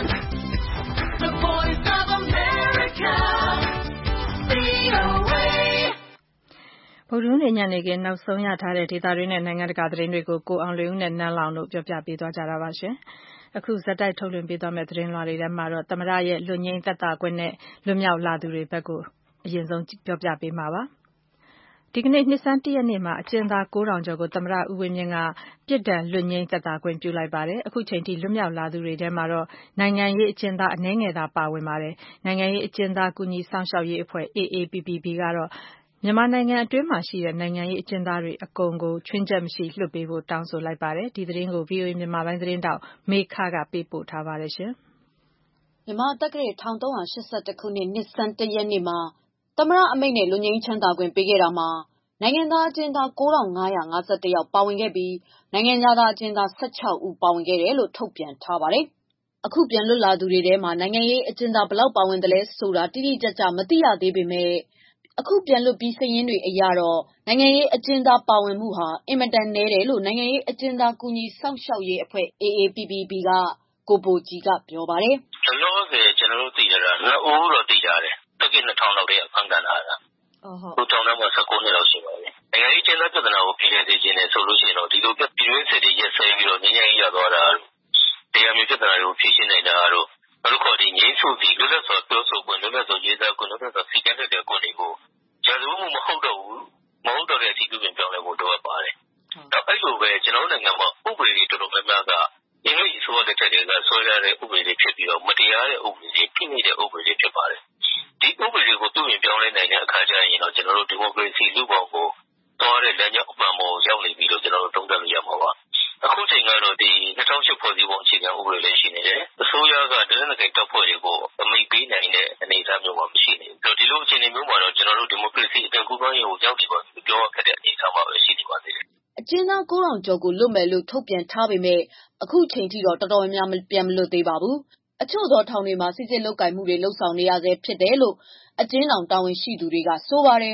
the voice of America, ဗွီအိုအေ ဗုဒ္ဓဟူးနေ့ညနေခင်းနောက်ဆုံးရထားတဲ့ဒေသတွင်းနဲ့နိုင်ငံတကာသတင်းတွေကိုကိုအောင်လွင်ဦးနဲ့နန်းလောင်တို့ပြောပြပေးသွားကြတာပါရှင်။အခုဇက်တိုက်ထုတ်လွှင့်ပေးသွားမယ့်သတင်းလွှာတွေထဲမှာတော့သမ္မတရဲ့လွတ်ငြိမ်းသက်သာခွင့်နဲ့လွတ်မြောက်လာသူတွေဘက်ကိုအရင်ဆုံးပြောပြပေးမှာပါ။ဒီကနေ့နှစ်ဆန်းတရက်နေ့မှာအကျဉ်းသားကိုးထောင်ကျော်ကိုသမ္မတဦးဝင်းမြင့်ကပြစ်ဒဏ်လွတ်ငြိမ်းသက်သာခွင့်ပြုလိုက်ပါတယ်။အခုချိန်ထိလွတ်မြောက်လာသူတွေထဲမှာတော့နိုင်ငံရေးအကျဉ်းသားအနည်းငယ်သာပါဝင်ပါတယ်။နိုင်ငံရေးအကျဉ်းသားကူညီစောင့်ရှောက်ရေးအဖွဲ့ A A P P B ကတော့မြန်မာနိုင်ငံအတွင်းမှာရှိတဲ့နိုင်ငံရေးအကျဉ်းသားတွေအကုန်ကိုချွင်းချက်မရှိလွှတ်ပေးဖို့တောင်းဆိုလိုက်ပါတယ်။ဒီသတင်းကို ဗွီအိုအေမြန်မာပိုင်းသတင်းထောက်မေခကပေးပို့ထားပါတယ်ရှင်။မြန်မာတက္ကရာ၁၃၈၁ခုနှစ်နှစ်ဆန်းတရက်နေ့မှာသမ္မတအမိန့်နဲ့လွတ်ငြိမ်းချမ်းသာခွင့်ပေးခဲ့တာမှာနိုင်ငံသားအကျဉ်းသားကိုးထောင်၅ရာ၅၁ယောက်ပါဝင်ခဲ့ပြီးနိုင်ငံခြားသားအကျဉ်းသား၁၆ဦးပါဝင်ခဲ့တယ်လို့ထုတ်ပြန်ထားပါတယ်။အခုပြန်လွတ်လာသူတွေထဲမှာနိုင်ငံရေးအကျဉ်းသားဘယ်လောက်ပါဝင်တယ်လဲဆိုတာတိတိကျကျမသိရသေးပေမဲ့အခုပြန်လွတ်ပြီးစာရင်းတွေအရတော့နိုင်ငံရေးအကျဉ်းသားပါဝင်မှုဟာအင်မတန်နည်းတယ်လို့နိုင်ငံရေးအကျဉ်းသားကူညီစောင့်ရှောက်ရေးအဖွဲ့ A A P P B ကကိုဘိုကြီးကပြောပါတယ်။လောလောဆယ်ကျွန်တော်တို့သိရတာနှစ်ဦးတော့သိကြတယ်။တက္ကသိုလ်၂၀၀၀လောက်တည်းအဖမ်းခံလာတာ။ဟုတ်ဟုတ်။ဟိုတောင်းတော့၁၉နှစ်လောက်ရှိပါပြီ။နိုင်ငံရေးအကျဉ်းသားပြဿနာကိုပြည်လည်စေခြင်းနဲ့ဆိုလို့ရှိရင်တော့ဒီလိုပြည်တွင်းစစ်တွေရက်စဲပြီးတော့ငြိမ်းချမ်းရေးရသွားတာတရားမျိုးပြဿနာတွေကိုဖြေရှင်းနိုင်တာတော့ဘယ်လိုခေါ်ဒီငြိမ်းစုစီလွတ်လပ်စွာပြောဆိုခွင့်လွတ်လပ်စွာရေးသားခွင့်လွတ်လပ်စွာစီကံတဲ့တဲ့ကွန်တွေကိုကြာစုမှုမဟုတ်တော့ဘူးမဟုတ်တော့တဲ့အထိပြုပြင်ပြောင်းလဲဖို့လိုအပ်ပါတယ်။တော့အဲ့လိုပဲကျွန်တော်နိုင်ငံမှာဥပဒေတွေတော်တော်များများကအင်္ဂလိပ်ဆိုတဲ့တဲ့တွေကဆွဲရတဲ့ဥပဒေတွေဖြစ်ပြီးတော့မတရားတဲ့ဥပဒေတွေဖိနှိပ်တဲ့ဥပဒေတွေဖြစ်ပါတယ်။ဒီဥပဒေတွေကိုပြုပြင်ပြောင်းလဲနိုင်တဲ့အခါကျရင်တော့ကျွန်တော်တို့ဒီမိုကရေစီလူ့ဘောင်ကိုတော်တဲ့လမ်းကြောင်းအမှန်ပေါ်ရောက်နေပြီလို့ကျွန်တော်တို့သုံးသပ်လို့ရမှာပါ။အခုချိန်ကတော့ဒီ၂၀၀၈ဖွဲ့စည်းပုံအခြေခံဥပဒေလည်းရှိနေတယ်။အစိုးရကတနင်္လာနေ့တပ်ဖွဲ့တွေကိုအမိန့်ပေးနိုင်တဲ့အနေအထားမျိုးမှာမရှိနေဘူး။ဒီလိုအခြေအနေမျိုးမှာတော့ကျွန်တော်တို့ဒီမိုကရေစီအသွင်ကူးပြောင်းရေးကိုရောက်နေပါပြီပြောရတဲ့အနေအထားမှာပဲရှိနေပါသေးတယ်။အကျဉ်းသားကိုးထောင်ကျော်ကိုလွတ်မယ်လို့ထုတ်ပြန်ထားပေမဲ့အခုချိန်ထိတော့တော်တော်များများပြန်မလွတ်သေးပါဘူး။အချို့သောထောင်တွေမှာစစ်စစ်လုတ်ကင်မှုတွေလှုပ်ဆောင်နေရဆဲဖြစ်တယ်လို့အကျဉ်းထောင်တာဝန်ရှိသူတွေကဆိုပါတယ်။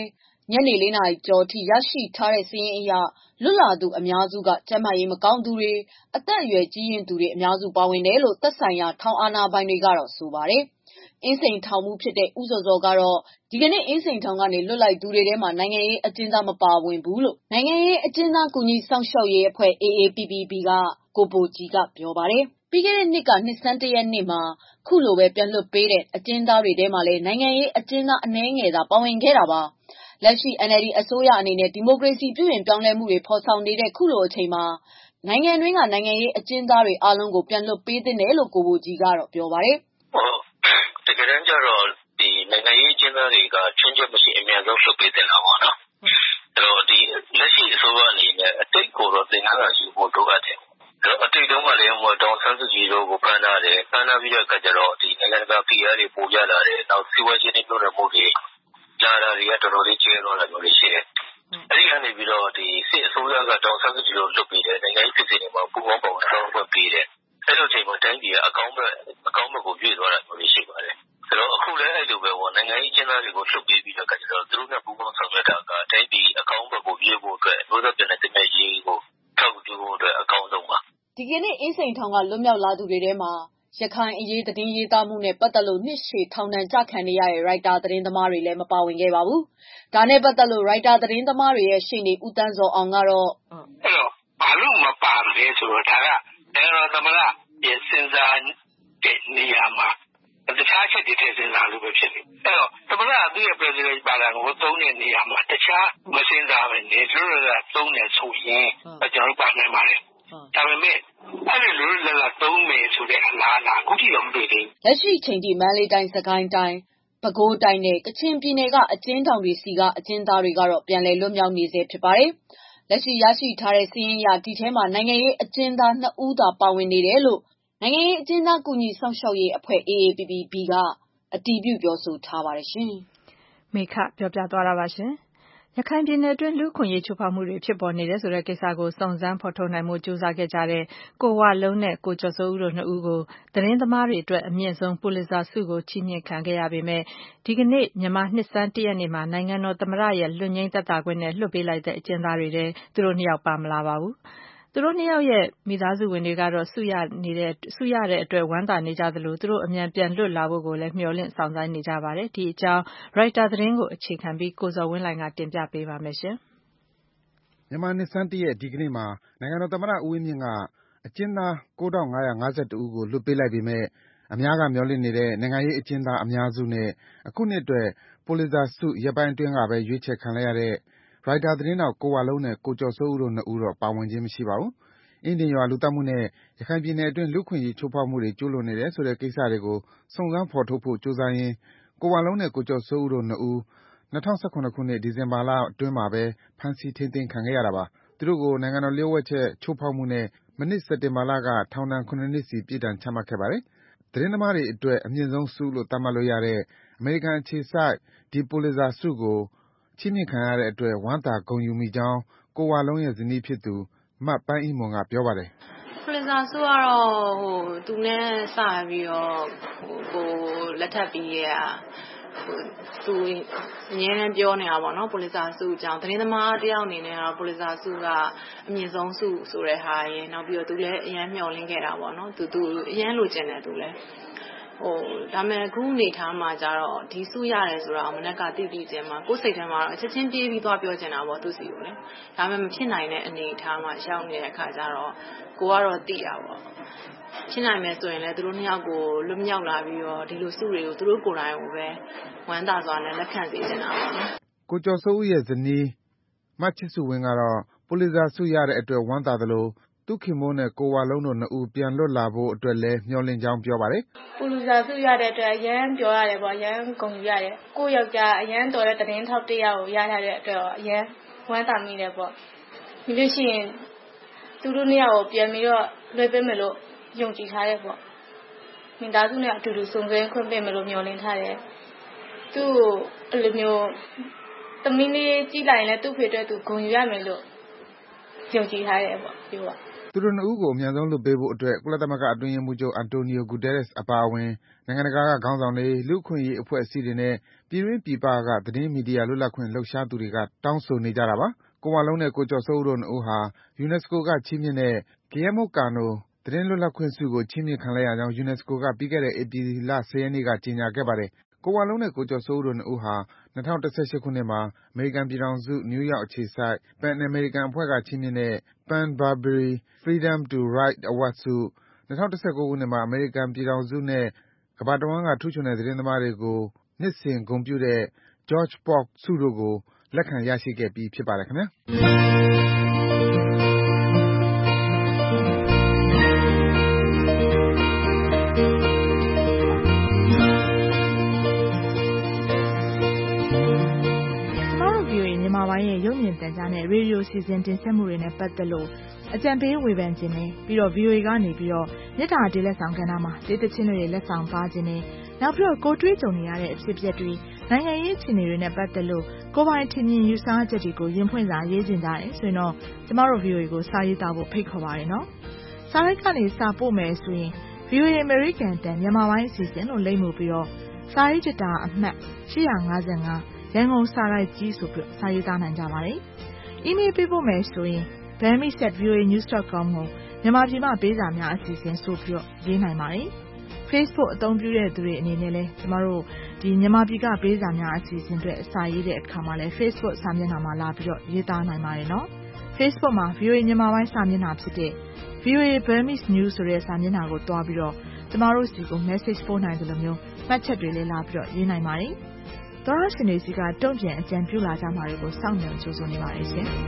ညနေလေးနာရီကျော်ထိရရှိထားတဲ့စာရင်းအရလွတ်လာသူအများစုကကျန်းမာရေးမကောင်းသူတွေအသက်အရွယ်ကြီးရင့်သူတွေအများစုပါဝင်တယ်လို့သက်ဆိုင်ရာထောင်အာဏာပိုင်တွေကတော့ဆိုပါတယ်။အင်းစိန်ထောင်မှုဖြစ်တဲ့ဦးစောစောကတော့ဒီကနေ့အင်းစိန်ထောင်ကနေလွတ်လိုက်သူတွေထဲမှာနိုင်ငံရေးအကျဉ်းသားမပါဝင်ဘူးလို့နိုင်ငံရေးအကျဉ်းသားကူညီဆောင်ရှောက်ရေးအဖွဲ့ အေအေပီပီပီ ကကိုဘိုကြီးကပြောပါတယ်။ပြီးခဲ့တဲ့နှစ်ကနှစ်ဆန်းတရက်နေ့မှာခုလိုပဲပြန်လွတ်ပေးတဲ့အကျဉ်းသားတွေထဲမှာလည်းနိုင်ငံရေးအကျဉ်းသားအနည်းငယ်သာပါဝင်ခဲ့တာပါ။လက်ရှိ အန်အယ်လ်ဒီအစိုးရအနေနဲ့ဒီမိုကရေစီပြုပြင်ပြောင်းလဲမှုတွေဖော်ဆောင်နေတဲ့ခုလိုအချိန်မှာနိုင်ငံတွင်းကနိုင်ငံရေးအကျဉ်းသားတွေအားလုံးကိုပြန်လွတ်ပေးသင့်တယ်လို့ကိုဘိုကြီးကတော့ပြောပါတယ်။တကယ်တမ်းကျတော့ဒီနိုင်ငံရေးအကျဉ်းသားတွေကချွင်းချက်မရှိအများဆုံးလွတ်ပေးသင့်တာပေါ့နော်။အဲ့တော့ဒီလက်ရှိအစိုးရအနေနဲ့အတိတ်ကိုတော့သင်ခန်းစာယူဖို့လိုအပ်တယ်။အဲ့တော့အတိတ်တုန်းကလည်းဟိုတောင်ဆန်းစုကြည်တို့ကိုဖမ်းထားတယ်။ဖမ်းထားပြီးတော့ကကြတော့ဒီနိုင်ငံတကာဖိအားတွေပိုရလာတယ်။နောက်စီးပွားရေးတွေပြောတဲ့မှုတွေလာတာတွေကတော်တော်လေးကျဲသွားတယ်လို့ရှိတယ်။အဲဒီကနေပြီးတော့ဒီစစ်အစိုးရကတောင်ဆန်းစုကြည်တို့လွတ်ပေးတယ်။နိုင်ငံရေးဖြစ်စဉ်တွေမှာပူပေါင်းပေါင်းဆောင်ရွက်ပေးတယ်။အဲ့လိုချိန်မှာတိုင်းပြည်ကအကောင်းဘက်အကောင်းဘက်ကိုပြေးသွားတာလို့ရှိပါတယ်။ဆိုတော့အခုလည်းအဲ့လိုပဲပေါ့နိုင်ငံရေးကျင်းသားတွေကိုလွတ်ပေးပြီးတော့ကကြတော့သူတို့ကပူပေါင်းဆောင်ရွက်တာကတိုင်းပြည်အကောင်းဘက်ကိုပြေးဖို့အတွက်ဘုရားပြန်တဲ့တကယ်ကြီးကိုထောက်တူဖို့အတွက်အကောင်းဆုံးပါ။ဒီကနေ့အင်းစိန်ထောင်ကလွတ်မြောက်လာသူတွေထဲမှာရခိုင်အရေးသတင်းရေးသားမှုနဲ့ပတ်သက်လို့နှစ်ရှည်ထောင်ဒဏ်ကျခံနေရတဲ့ရိုက်တာသတင်းသမားတွေလည်းမပါဝင်ခဲ့ပါဘူး။ဒါနဲ့ပတ်သက်လို့ရိုက်တာသတင်းသမားတွေရဲ့ရှေ့နေဦးတန်းစောအောင်ကတော့အဲ့တော့ဘာလို့မပါလဲဆိုတော့ဒါကအဲ့တော့သမရရဲ့စဉ်းစားတဲ့နေရာမှာတခြားချက်တွေထည့်စဉ်းစားလို့ပဲဖြစ်နေ။အဲ့တော့သမရသူ့ရဲ့ president ပါလာကိုသုံးတဲ့နေရာမှာတခြားမစဉ်းစားပဲနဲ့လွတ်လပ်သုံးတယ်ဆိုရင်ကျွန်တော်ပါနိုင်ပါတယ်။ဒါပေမဲ့အဲ့ဒီလိုလည်းလာသုံးမယ်ဆိုတဲ့အလားအလာအခုထိတော့မတွေ့သေးဘူး။လက်ရှိချိန်ထိမန္တလေးတိုင်းစကိုင်းတိုင်းပဲခူးတိုင်းနဲ့ကချင်ပြည်နယ်ကအကျဉ်းထောင်တွေစီကအကျဉ်းသားတွေကတော့ပြန်လည်လွတ်မြောက်နေဆဲဖြစ်ပါတယ်။လက်ရှိရရှိထားတဲ့စီးရင်ရဒီထဲမှာနိုင်ငံရေးအကျဉ်းသားနှစ်ဦးသာပါဝင်နေတယ်လို့နိုင်ငံရေးအကျဉ်းသားကူညီဆောင်ရှောက်ရေးအဖွဲ့ အေအေပီပီပီ ကအတည်ပြုပြောဆိုထားပါတယ်ရှင်။မေခပြောပြသွားတာပါရှင်။ရခိုင်ပြည်နယ်အတွင်းလူ့အခွင့်အရေးချိုးဖောက်မှုတွေဖြစ်ပေါ်နေတယ်ဆိုတဲ့ကိစ္စကိုစုံစမ်းဖော်ထုတ်နိုင်မှုကြိုးစားခဲ့ကြတဲ့ကိုဝလုံးနဲ့ကိုကျော်စိုးဦးတို့နှစ်ဦးကိုသတင်းသမားတွေအတွက်အမြင့်ဆုံးပူလစ်ဇာဆုကိုချီးမြှင့်ခံခဲ့ရပေမဲ့ဒီကနေ့မြန်မာနှစ်ဆန်းတရက်နေ့မှာနိုင်ငံတော်သမ္မတရဲ့လွတ်ငြိမ်းသက်သာခွင့်နဲ့လွှတ်ပေးလိုက်တဲ့အကျဉ်းသားတွေထဲသူတို့နှစ်ယောက်ပါမလာပါဘူး။သူတို့နှစ်ယောက်ရဲ့မိသားစုဝင်တွေကတော့ဆုရနေတဲ့ဆုရတဲ့အတွက်ဝမ်းသာနေကြသလိုသူတို့အမြန်ပြန်လွတ်လာဖို့ကိုလည်းမျှော်လင့်ဆောင်ဆိုင်နေကြပါတယ်။ဒီအကြောင်းရိုက်တာသတင်းကိုအခြေခံပြီးကိုဇော်ဝင်းလှိုင်ကတင်ပြပေးပါမယ်ရှင်။မြန်မာနှစ်ဆန်းတရက်ဒီကနေ့မှာနိုင်ငံတော်သမ္မတဦးဝင်းမြင့်ကအကျဉ်းသားကိုးထောင်ငါးရာငါးဆယ့်တစ်ဦးကိုလွတ်ပေးလိုက်ပေမဲ့အများကမျှော်လင့်နေတဲ့နိုင်ငံရေးအကျဉ်းသားအများစုနဲ့အခုနှစ်အတွက်ပူလစ်ဇာဆုရက်ပိုင်းအတွင်းကပဲရွေးချယ်ခံလိုက်ရတဲ့ရိုက်တာသတင်းထောက်ကိုဝလုံးနဲ့ကိုကျော်စိုးဦးတို့နှစ်ဦးတော့ပါဝင်ခြင်းမရှိပါဘူး။အင်းဒင်ရွာလူသတ်မှုနဲ့ရခိုင်ပြည်နယ်အတွင်းလူ့အခွင့်အရေးချိုးဖောက်မှုတွေကျူးလွန်နေတယ်ဆိုတဲ့ကိစ္စတွေကိုစုံစမ်းဖော်ထုတ်ဖို့ကြိုးစားရင်းကိုဝလုံးနဲ့ကိုကျော်စိုးဦးတို့နှစ်ဦး၂၀၁၇ခုနှစ်ဒီဇင်ဘာလအတွင်းမှာပဲဖမ်းဆီးထိန်းသိမ်းခံခဲ့ရတာပါ။သူတို့ကိုနိုင်ငံတော်လျှို့ဝှက်ချက်ချိုးဖောက်မှုနဲ့မနှစ်စက်တင်ဘာလကထောင်ဒဏ်ခုနှစ်နှစ်စီပြစ်ဒဏ်ချမှတ်ခဲ့ပါတယ်။သတင်းသမားတွေအတွက်အမြင့်ဆုံးဆုလို့သတ်မှတ်လို့ရတဲ့အမေရိကန်အခြေစိုက်ဒီပူလစ်ဇာဆုကိုချီးမြှင့်ခံရတဲ့အတွက်ဝမ်းသာဂုဏ်ယူမိကြောင်းကိုဝလုံးရဲ့ဇနီးဖြစ်သူမပန်းအိမွန်ကပြောပါတယ်။ပူလစ်ဇာဆုကတော့ဟိုသူနဲ့စပြီးတော့ဟိုကိုလက်ထပ်ပြီးရသူအများနဲ့ပြောနေတာပေါ့နော်ပူလစ်ဇာဆုအကြောင်းသတင်းသမားတယောက်အနေနဲ့ကတော့ပူလစ်ဇာဆုကအမြင့်ဆုံးဆုဆိုတဲ့ဟာရယ်နောက်ပြီးတော့သူလည်းအရန်မျှော်လင့်ခဲ့တာပေါ့နော်သူသူအရန်လိုချင်တယ်သူလည်းဟိုဒါမဲ့အခုနေထားမှာကြတော့ဒီဆုရတယ်ဆိုတာမနက်ကတိတိကျကျမှာကိုယ်စိတ်ထဲမှာတော့ချက်ချင်းပြေးပြီးသွားပြောချင်တာပေါ့သူစီကိုလေဒါမဲ့မဖြစ်နိုင်တဲ့အနေအထားမှာရောက်နေတဲ့အခါကျတော့ကိုကတော့တိတာပေါ့ဖြစ်နိုင်မယ်ဆိုရင်လည်းသူတို့နှစ်ယောက်ကိုလွတ်မြောက်လာပြီးတော့ဒီလိုစုတွေကိုသူတို့ကိုယ်တိုင်ကိုပဲဝမ်းသာစွာနဲ့လက်ခံစေချင်တာပေါ့နော်ကိုကျော်စိုးဦးရဲ့ဇနီးမချစ်စုဝင်းကတော့ပူလစ်ဇာဆုရတဲ့အတွက်ဝမ်းသာသလိုသူခင်မိုးနဲ့ကိုဝလုံးတို့နှစ်ဦးပြန်လွတ်လာဖို့အတွက်လည်းမျှော်လင့်ကြောင်းပြောပါတယ်ပူလစ်ဇာဆုရတဲ့အတွက်အရန်ပြောရတယ်ပေါ့အရန်ဂုဏ်ယူရတယ်ကိုယောက်ျားအရန်တော်တဲ့သတင်းထောက်တစ်ယောက်ကိုရရတဲ့အတွက်အရန်ဝမ်းသာမိတယ်ပေါ့ဒီလိုရှိရင်သူတို့နှစ်ယောက်ကိုပြန်ပြီးတော့လွှဲပေးမယ်လို့ယုံကြည်ထားတယ်ပေါ့မိသားစုနဲ့အတူတူစုံစမ်းခွင့်ပေးမယ်လို့မျှော်လင့်ထားတယ်သူ့အဲ့လိုမျိုးသမီးလေးကြည့်လိုက်ရင်လည်းသူ့ဖေအတွက်သူဂုဏ်ယူရမယ်လို့ယုံကြည်ထားတယ်ပေါ့ပြောပါသူတို့နှစ်ဦးကိုအမြန်ဆုံးလွှတ်ပေးဖို့အတွက်ကုလသမဂ္ဂအတွင်းရေးမှူးချုပ် Antonio Guterres အပါအဝင်နိုင်ငံတကာကခေါင်းဆောင်တွေ၊လူ့အခွင့်အရေးအဖွဲ့အစည်းတွေနဲ့ပြည်တွင်းပြည်ပကသတင်းမီဒီယာလွတ်လပ်ခွင့်လှုပ်ရှားသူတွေကတောင်းဆိုနေကြတာပါ။ကိုဝလုံးနဲ့ကိုကျော်စိုးဦးတို့နှစ်ဦးဟာ UNESCO ကချီးမြှင့်တဲ့ Guillermo Cano သတင်းလွတ်လပ်ခွင့်ဆုကိုချီးမြှင့်ခံလိုက်ရကြောင်း UNESCO ကပြီးခဲ့တဲ့ဧပြီလ၁၀ရက်နေ့ကကြေညာခဲ့ပါတယ်။ကိုဝလုံးနဲ့ကိုကျော်စိုးဦးတို့နှစ်ဦးဟာ၂၀၁၈ခုနှစ်မှာအမေရိကန်ပြည်ထောင်စုနယူးယောက်အခြေစိုက် PEN American အဖွဲ့ကချီးမြှင့်တဲ့ PEN Barbary Freedom to Write Award ဆု၊၂၀၁၉ခုနှစ်မှာအမေရိကန်ပြည်ထောင်စုနဲ့ကမ္ဘာတဝှမ်းကထူးချွန်တဲ့သတင်းသမားတွေကိုနှစ်စဉ်ဂုဏ်ပြုတဲ့ George Polk ဆုတို့ကိုလက်ခံရရှိခဲ့ပြီးဖြစ်ပါတယ်ခင်ဗျာ။ရဲ့ရုပ်မြင်သံကြားနဲ့ရေဒီယိုစီစဉ်တင်ဆက်မှုတွေနဲ့ပတ်သက်လို့အကြံပေးဝေဖန်ခြင်းနဲ့ပြီးတော့ ဗီအိုအေ ကနေပြီးတော့မြစ်တာတေးလက်ဆောင်ကဏ္ဍမှာတေးသချင်းတွေလက်ဆောင်ပါခြင်းနဲ့နောက်ပြီးတော့ကိုတွေးကြုံနေရတဲ့အဖြစ်အပျက်တွေနိုင်ငံရေးအခြေအနေတွေနဲ့ပတ်သက်လို့ကိုပိုင်ထင်မြင်ယူဆချက်တွေကိုရင်ဖွင့်စာရေးခြင်းကြတယ်ဆိုရင်တော့ကျမတို့ ဗီအိုအေ ကိုစာရေးသားဖို့ဖိတ်ခေါ်ပါတယ်နော်။စာရိုက်ကနေစာပို့မယ်ဆိုရင် ဗီအိုအေ American တန်မြန်မာပိုင်းအစီအစဉ်လို့လိမ့်မှုပြီးတော့စာရေးကြတာအမှတ်၈၅၅ရန်ကုန်စာရိုက်ကြီးဆိုပြီးစာရေးသားနိုင်ကြပါတယ်။ email ပေးဖို့မယ်ဆိုရင် burmese at v o a news dot com ကိုမြန်မာပြည်မှာပေးစာများအစီအစဉ်ဆိုပြီးရေးနိုင်ပါတယ်။ Facebook အသုံးပြုတဲ့သူတွေအနေနဲ့လည်းကျမတို့ဒီမြန်မာပြည်ကပေးစာများအစီအစဉ်တွေအစာရေးတဲ့အခါမှာလည်း Facebook စာမျက်နှာမှာလာပြီးတော့ရေးသားနိုင်ပါတယ်နော်။ Facebook မှာ ဗီအိုအေ မြန်မာပိုင်းစာမျက်နှာဖြစ်တဲ့ ဗီအိုအေ Burmese News ဆိုတဲ့စာမျက်နှာကိုတွားပြီးတော့ကျမတို့စီကို message ပို့နိုင်တယ်လို့မျိုးမှတ်ချက်တွေလည်းလာပြီးတော့ရေးနိုင်ပါတယ်။သောရရှင်တွေစီကတုံ့ပြန်အကြံပြုလာကြမှာတွေကိုစောင့်မျှော်ကြိုဆိုနေပါတယ်ရှင်။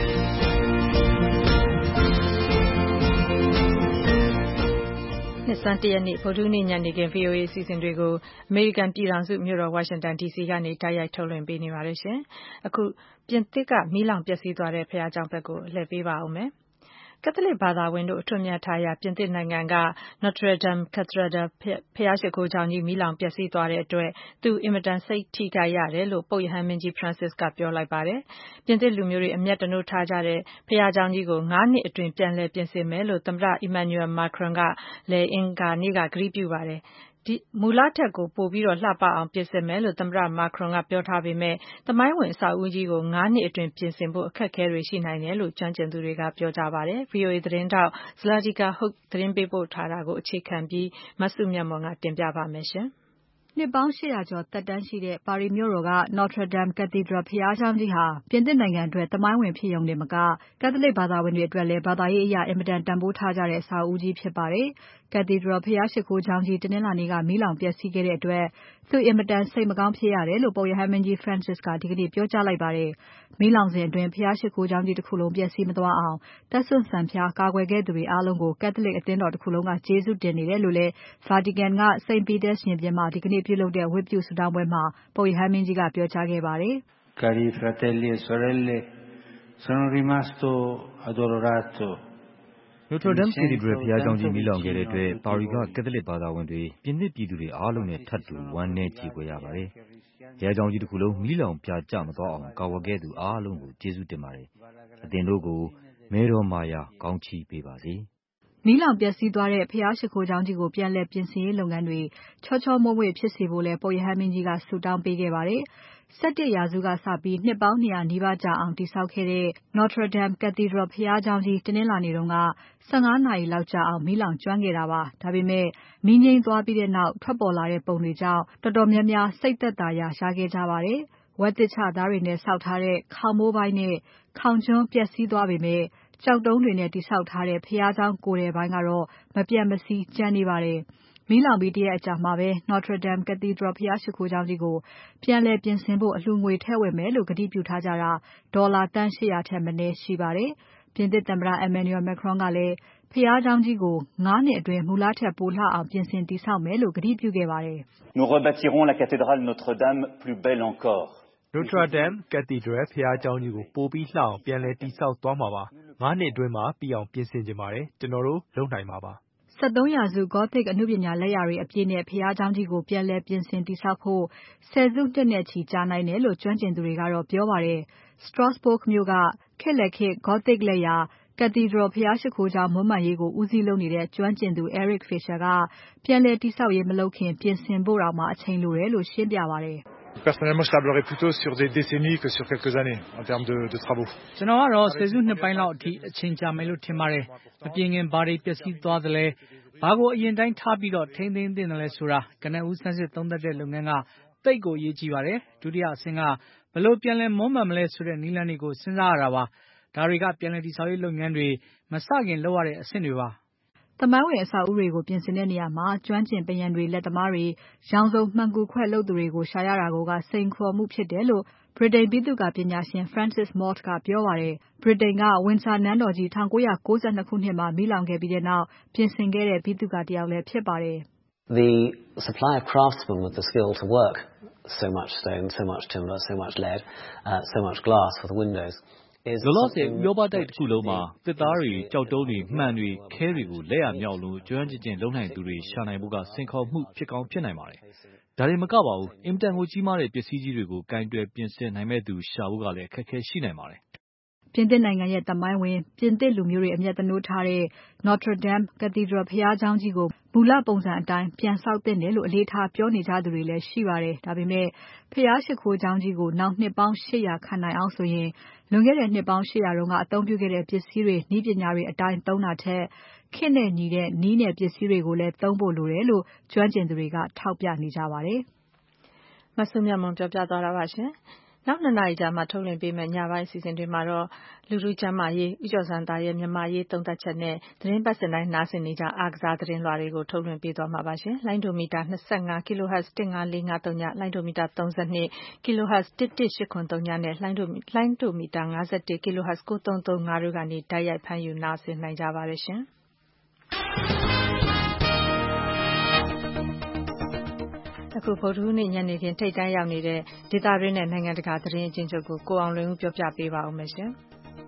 နှစ်ဆန်းတရက်နေ့ဗုဒ္ဓဟူးနေ့ညနေခင်း ဗီအိုအေအစီအစဉ်တွေကိုအမေရိကန်ပြည်ထောင်စုမြို့တော်ဝါရှင်တန်ဒီစီကနေတိုက်ရိုက်ထုတ်လွှင့်ပေးနေပါတယ်ရှင်။အခုပြင်သစ်ကမီးလောင်ပျက်စီးသွားတဲ့ဘုရားကျောင်းဘက်ကိုလှည့်ပေးပါဦးမယ်။ကက်သလစ်ဘာသာဝင်တို့အထွတ်အမြတ်ထားရာပြင်သစ်နိုင်ငံက Notre Dame Cathedral ဘုရားရှိခိုးကျောင်းကြီးမီးလောင်ပျက်စီးသွားတဲ့အတွက်သူအင်မတန်စိတ်ထိခိုက်ရတယ်လို့ပုပ်ရဟန်းမင်းကြီး Francis ကပြောလိုက်ပါတယ်။ပြင်သစ်လူမျိုးတွေအမျက်တနိုးထားကြတဲ့ဘုရားကျောင်းကြီးကိုငါးနှစ်အတွင်းပြန်လည်ပြင်ဆင်မယ်လို့သမ္မတ Emmanuel Macron ကလည်းအင်္ဂါနေ့ကကတိပြုပါတယ်။ဒီမူလထက်ကိုပိုပြီးတော့လှပအောင်ပြင်ဆင်မယ်လို့သမ္မတ Macron ကပြောထားပေမဲ့သမိုင်းဝင်အဆောက်အဦကြီးကိုငါးနှစ်အတွင်းပြင်ဆင်ဖို့အခက်အခဲတွေရှိနိုင်တယ်လို့ကျွမ်းကျင်သူတွေကပြောကြပါတယ်။ ဗီအိုအေသတင်းထောက် Zlatica Hoke သတင်းပေးပို့ထားတာကိုအခြေခံပြီးမစုမြတ်မွန်ကတင်ပြပါမယ်ရှင်။နှစ်ပေါင်း၈ရာကျော်သက်တမ်းရှိတဲ့ပါရီမြို့တော်က Notre Dame Cathedral ဘုရားကျောင်းကြီးဟာပြင်သစ်နိုင်ငံအတွက်သမိုင်းဝင်ဖြစ်ရုံတင်မကကက်သလစ်ဘာသာဝင်တွေအတွက်လည်းဘာသာရေးအရအင်မတန်တန်ဖိုးထားကြတဲ့အဆောက်အဦကြီးဖြစ်ပါတယ်။ Cathedral ဘုရားရှိခိုးကျောင်းကြီးတနင်္လာနေ့ကမီးလောင်ပျက်စီးခဲ့တဲ့အတွက်သူအင်မတန်စိတ်မကောင်းဖြစ်ရတယ်လို့ပုပ်ရဟန်းမင်းကြီး Francis ကဒီကနေ့ပြောကြားလိုက်ပါတယ်။မီးလောင်စဉ်အတွင်းဘုရားရှိခိုးကျောင်းကြီးတစ်ခုလုံးပျက်စီးမသွားအောင်သက်စွန့်စံဖျားကာကွယ်ခဲ့သူတွေအားလုံးကိုကက်သလစ်အသင်းတော်တစ်ခုလုံးကကျေးဇူးတင်နေတယ်လို့လည်း Vatican က Saint Peter's ရင်ပြင်မှာဒီကနေ့ပြုလုပ်တဲ့ဝတ်ပြုဆုတောင်းပွဲမှာပုပ်ရဟန်းမင်းကြီးကပြောကြားခဲ့ပါတယ်။ Cari fratelli e sorelle, sono rimasto addolorato Notre Dame Cathedral ဘုရားကျောင်းကြီးမီးလောင်ခဲ့တဲ့အတွက်ပါရီကကက်သလစ်ဘာသာဝင်တွေပြင်သစ်ပြည်သူတွေအားလုံးနဲ့ထပ်တူဝမ်းနည်းကြေကွဲရပါတယ်။ဘုရားကျောင်းကြီးတစ်ခုလုံးမီးလောင်ပြာကျမသွားအောင်ကာဝယ်ခဲ့သူအားလုံးကိုကျေးဇူးတင်ပါတယ်။အသင်တို့ကိုမဲတော်မာယာကောင်းချီးပေးပါစေ။မီးလောင်ပျက်စီးသွားတဲ့ဘုရားရှိခိုးကျောင်းကြီးကိုပြန်လည်ပြင်ဆင်ရေးလုပ်ငန်းတွေချောချောမွေ့မွေ့ဖြစ်စေဖို့လည်းပုပ်ရဟန်းမင်းကြီးကဆုတောင်းပေးခဲ့ပါတယ်။၁၁ရာစုကစပြီးနှစ်ပေါင်း၂၀၀နီးပါးကြာအောင်တည်ဆောက်ခဲ့တဲ့ Notre Dame Cathedral ဘုရားကျောင်းကြီးတနင်္လာနေ့တုန်းက၁၅နာရီလောက်ကြာအောင်မီးလောင်ကျွမ်းခဲ့တာပါ။ဒါပေမဲ့မီးငြိမ်းသွားပြီးတဲ့နောက်ထွက်ပေါ်လာတဲ့ပုံတွေကြောင့်တော်တော်များများစိတ်သက်သာရာရခဲ့ကြပါတယ်။ဝက်သစ်ချသားတွေနဲ့ဆောက်ထားတဲ့ခေါင်မိုးပိုင်းနဲ့ခေါင်ကျွန်းပျက်စီးသွားပေမဲ့ကျောက်တုံးတွေနဲ့တည်ဆောက်ထားတဲ့ဘုရားကျောင်းကိုယ်ထည်ပိုင်းကတော့မပြတ်မစီးကျန်နေပါတယ်။မီးလောင်ပြီးတရက်အကြာမှာပဲ Notre Dame Cathedral ဘုရားရှိခိုးကျောင်းကြီးကိုပြန်လည်ပြင်ဆင်ဖို့အလှူငွေထည့်ဝင်မယ်လို့ကတိပြုထားကြတာဒေါ်လာသန်း၈၀၀ထက်မနည်းရှိပါတယ်။ပြင်သစ်သမ္မတ Emmanuel Macron ကလည်းဘုရားကျောင်းကြီးကိုငါးနှစ်အတွင်းမူလထက်ပိုလှအောင်ပြင်ဆင်တည်ဆောက်မယ်လို့ကတိပြုခဲ့ပါတယ်။ Nous rebâtirons la cathédrale Notre-Dame plus belle encore. Notre Dame Cathedral ဘုရားကျောင်းကြီးကိုပိုပြီးလှအောင်ပြန်လည်တည်ဆောက်သွားမှာပါ။ငါးနှစ်အတွင်းမှာပြီးအောင်ပြင်ဆင်ကြပါတယ်။ကျွန်တော်တို့လုပ်နိုင်မှာပါ။၁၃ရာစု Gothic အနုပညာလက်ရာတွေအပြည့်နဲ့ဘုရားကျောင်းကြီးကိုပြန်လည်ပြင်ဆင်တည်ဆောက်ဖို့ဆယ်စုနှစ်နဲ့ချီကြာနိုင်တယ်လို့ကျွမ်းကျင်သူတွေကတော့ပြောပါတယ်။ Strasbourg မြို့ကခေတ်လက်ခေတ် Gothic လက်ရာ Cathedral ဘုရားရှိခိုးကျောင်းမွမ်းမံရေးကိုဦးစီးလုပ်နေတဲ့ကျွမ်းကျင်သူ Eric Fisher ကပြန်လည်တည်ဆောက်ရေးမလုပ်ခင်ပြင်ဆင်ဖို့တောင်မှအချိန်လိုတယ်လို့ရှင်းပြပါတယ်။ Personnellement, je tablerais plutôt sur des décennies que sur quelques années en termes de, de travaux. ကျွန်တော်ကတော့ဆယ်စုနှစ်ပိုင်းလောက်အထိအချိန်ကြာမယ်လို့ထင်ပါတယ်။မပြင်ခင်ဘာတွေပျက်စီးသွားသလဲဘာကိုအရင်တိုင်းထားပြီးတော့ထိန်းသိမ်းသင့်တယ်လဲဆိုတာကနဦးဆန်းစစ်သုံးသပ်တဲ့လုပ်ငန်းကတိတ်ကိုအရေးကြီးပါတယ်။ဒုတိယအဆင့်ကဘယ်လိုပြန်လည်မွမ်းမံမလဲဆိုတဲ့နည်းလမ်းတွေကိုစဉ်းစားရတာပါ။ဒါတွေကပြန်လည်တည်ဆောက်ရေးလုပ်ငန်းတွေမစခင်လုပ်ရတဲ့အဆင့်တွေပါ။သမိုင်းဝင်အဆောက်အဦတွေကိုပြင်ဆင်တဲ့နေရာမှာကျွမ်းကျင်ပညာတွေလက်သမားတွေရောင်စုံမှန်ကူခွက်လုပ်သူတွေကိုရှာရတာကစိန်ခေါ်မှုဖြစ်တယ်လို့ဗြိတိန်ဗိသုကာပညာရှင် Francis Malt ကပြောပါတယ်။ ဗြိတိန်က Windsor နန်းတော်ကြီး၁၉၉၂ခုနှစ်မှာမီးလောင်ခဲ့ပြီးနောက်ပြင်ဆင်ခဲ့တဲ့ဗိသုကာတယောက်လည်းဖြစ်ပါတယ်။ The supply of craftsmen with the skill to work so much stone, so much timber, so much lead, uh, so much glass for the windows လောလောဆယ်ဥရောပတိုက်တစ်ခုလုံးမှာတစ်သားတွေကြောက်တုံးတွေမှန်တွေခဲတွေကိုလက်ရမြောက်လို့ကျွမ်းကျင်ကျင်လုံနိုင်သူတွေရှာနိုင်ဖို့ကစင်ခေါ်မှုဖြစ်ကောင်းဖြစ်နိုင်ပါတယ်။ဒါတွေမကပါဘူးအင်တန်ကိုကြီးမားတဲ့ပစ္စည်းကြီးတွေကိုကင်တွယ်ပြင်ဆင်နိုင်မဲ့သူရှာဖို့ကလည်းအခက်အခဲရှိနိုင်ပါတယ်။ပြင်သစ်နိုင်ငံရဲ့သမိုင်းဝင်ပြင်သစ်လူမျိုးတွေအမျက်တနိုးထားတဲ့ Notre Dame Cathedral ဘုရားကျောင်းကြီးကိုမူလပုံစံအတိုင်းပြန်ဆောက်သင့်တယ်လို့အလေးထားပြောနေကြသူတွေလည်းရှိပါတယ်။ဒါပေမဲ့ဘုရားရှိခိုးကျောင်းကြီးကိုနောက်နှစ်ပေါင်း၈၀၀ခံနိုင်အောင်ဆိုရင်လွန်ခဲ့တဲ့နှစ်ပေါင်း၈၀၀တုန်းကအသုံးပြုခဲ့တဲ့ပစ္စည်းတွေနည်းပညာတွေအတိုင်းသုံးတာထက်ခေတ်နဲ့ညီတဲ့နည်းနဲ့ပစ္စည်းတွေကိုလည်းသုံးဖို့လိုတယ်လို့ကျွမ်းကျင်သူတွေကထောက်ပြနေကြပါတယ်။မဆုမြတ်မွန်ပြောပြသွားတာပါရှင်။နောက်နှစ်နာရီကြာမှထုတ်လွှင့်ပေးမယ့်ညပိုင်းအစီအစဉ်တွေမှာတော့လူထုကျန်းမာရေးဥကျော်စံသားရဲ့မြန်မာရေးသုံးသပ်ချက်နဲ့သတင်းပတ်စင်တိုင်းနားဆင်နေကြအားကစားသတင်းလွှာတွေကိုထုတ်လွှင့်ပေးသွားမှာပါရှင်။လိုင်းဒိုမီတာ25 kilohertz 15453လိုင်းဒိုမီတာ32 kilohertz 11803နဲ့လိုင်းဒိုလိုင်းဒိုမီတာ51 kilohertz 9335တို့ကနေတိုက်ရိုက်ဖမ်းယူနားဆင်နိုင်ကြပါတယ်ရှင်။အခုဗုဒ္ဓဟူးနေ့ညနေခင်းထိပ်တန်းရောက်နေတဲ့ဒေသတွင်းနဲ့နိုင်ငံတကာသတင်းအကျဉ်းချုပ်ကိုကိုအောင်လွင်ဦးပြောပြပေးပါဦးမယ်ရှင်။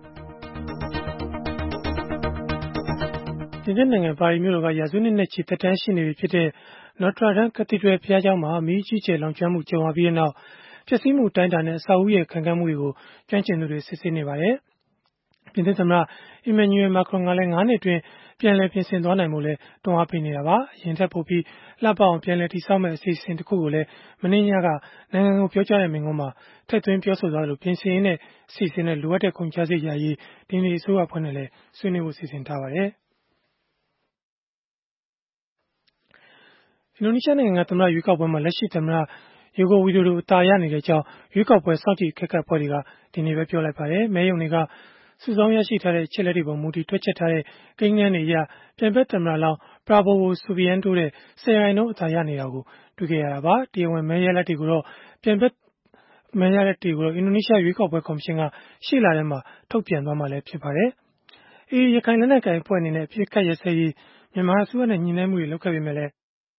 ပြင်သစ်နိုင်ငံပါရီမြို့တော်ကရာစုနှစ်နဲ့ချီသက်တမ်းရှိနေပြီဖြစ်တဲ့ Notre Dame Cathedral ဘုရားကျောင်းမှာမီးအကြီးအကျယ်လောင်ကျွမ်းမှုကြုံရပြီးနောက်ပျက်စီးမှုတိုင်းတာနဲ့အဆောက်အဦရဲ့ခံကန့်မှုတွေကိုကျွမ်းကျင်သူတွေစစ်ဆေးနေပါတယ်။ပြင်သစ်သမ္မတ Emmanuel Macron ကလည်းငါးနှစ်အတွင်းပြန်လည်ပြင်ဆင်သွားနိုင်ဖို့လည်းတွန်းအားပေးနေတာပါ။အရင်ထက်ပိုပြီးလှပအောင်ပြန်လည်တည်ဆောက်မယ့်အစီအစဉ်တစ်ခုကိုလည်းမနေ့ညကနိုင်ငံကိုပြောကြားတဲ့မိန့်ခွန်းမှာထည့်သွင်းပြောဆိုသွားလို့ပြင်ဆင်ရေးနဲ့အစီအစဉ်နဲ့လိုအပ်တဲ့ကုန်ကျစရိတ်ရရေးဒီနေ့အစိုးရအဖွဲ့နဲ့လည်းဆွေးနွေးဖို့စီစဉ်ထားပါတယ်။အင်ဒိုနီးရှားနိုင်ငံကသမ္မတရွေးကောက်ပွဲမှာလက်ရှိသမ္မတJoko Widodoအသာရနေတဲ့အကြောင်းရွေးကောက်ပွဲစောင့်ကြည့်ခက်ခတ်အဖွဲ့တွေကဒီနေ့ပဲပြောလိုက်ပါတယ်။မဲရုံတွေကစုဆောင်းရရှိထားတဲ့အချက်လက်တွေပေါ်မူတည်တွက်ချက်ထားတဲ့ကိန်းဂဏန်းတွေအရပြိုင်ဘက်သမ္မတလောင်း Prabowo Subianto တဲ့ဆယ်ရာခိုင်နှုန်းအသာရနေတာကိုတွေ့ခဲ့ရတာပါ။တရားဝင်မဲရလဒ်တွေကိုတော့ပြိုင်ဘက်မဲရလဒ်တွေကိုတော့အင်ဒိုနီးရှားရွေးကောက်ပွဲကော်မရှင်ကရှေ့လထဲမှာထုတ်ပြန်သွားမှာလည်းဖြစ်ပါတယ်။ အေအေရခိုင်လက်နက်ကိုင်အဖွဲ့အနေနဲ့အပြစ်ခတ်ရစဲရေးမြန်မာအစိုးရနဲ့ညှိနှိုင်းမှုတွေလုပ်ခဲ့ပေမဲ့လည်း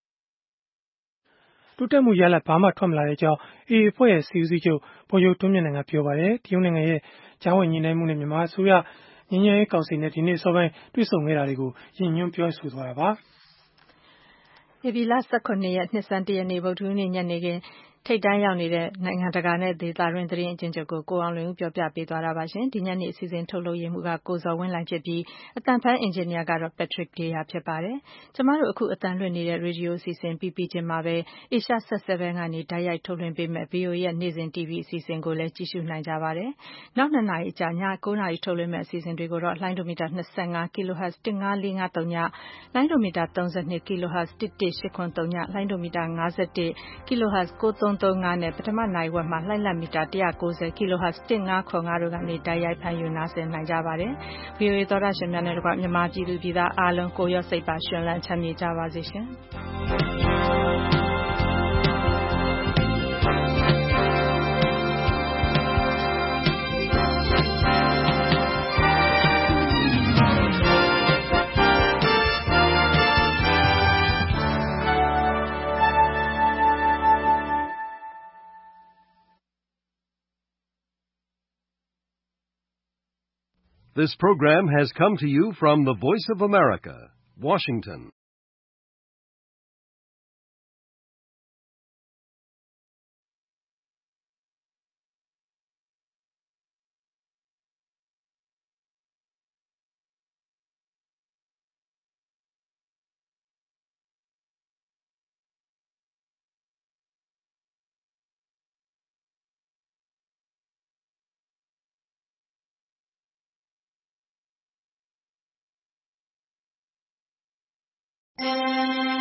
တိုးတက်မှုရလဒ်ဘာမှထွက်မလာတဲ့အကြောင်းအေအေအဖွဲ့ရဲ့စီဦးစီးချုပ်ဗိုလ်ချုပ်ထွန်းမြတ်နိုင်ကပြောပါတယ်။တရုတ်နိုင်ငံရဲ့ကြားဝင်ညှိနှိုင်းမှုနဲ့မြန်မာအစိုးရငြိမ်းချမ်းရေးကောင်စီနဲ့ဒီနေ့အစောပိုင်းတွေ့ဆုံခဲ့တာတွေကိုရည်ညွှန်းပြောဆိုသွားတာပါ။ဧပြီလ၁၇ရက်နှစ်ဆန်းတရက်နေ့ဗုဒ္ဓဟူးနေ့ညနေခင်းထိပ်တန်းရောက်နေတဲ့နိုင်ငံတကာနဲ့ဒေသတွင်းသတင်းအကျဉ်းချုပ်ကိုကိုအောင်လွင်ဦးပြောပြပေးသွားတာပါရှင်။ဒီညနေအစီအစဉ်ထုတ်လုပ်ရေးမှူးကကိုဇော်ဝင်းလှိုင်ဖြစ်ပြီးအသံဖမ်းအင်ဂျင်နီယာကတော့ Patrick Deya ဖြစ်ပါတယ်။ကျမတို့အခုအသံလွှင့်နေတဲ့ Radio အစီအစဉ်ပြီးပြီးချင်းမှာပဲ Asia Sat 7ကနေတိုက်ရိုက်ထုတ်လွှင့်ပေးမဲ့ ဗွီအိုအေရဲ့နေ့စဉ် တီဗီအစီအစဉ်ကိုလည်းကြည့်ရှုနိုင်ကြပါတယ်။နောက်နှစ်နာရီကြာည၉နာရီထုတ်လွှင့်မဲ့အစီအစဉ်တွေကိုတော့လိုင်းဒိုမီတာ25 kilohertz 15453ညလိုင်းဒိုမီတာ32 kilohertz 11803ညလိုင်းဒိုမီတာ51 kilohertz 9335နဲ့ပထမနိုင်ဝက်မှာလှိုင်းလက်မီတာone ninety kilohertz 1505တို့ကနေတိုက်ရိုက်ဖမ်းယူနားဆင်နိုင်ကြပါတယ်။ ဗွီအိုအေသောတာရှင်များနဲ့တကွမြန်မာပြည်သူပြည်သားအားလုံးကိုရော့စိတ်ပါရှင်လန်းချမ်းမြေ့ကြပါစေရှင်။ This program has come to you from the Voice of America, Washington. ။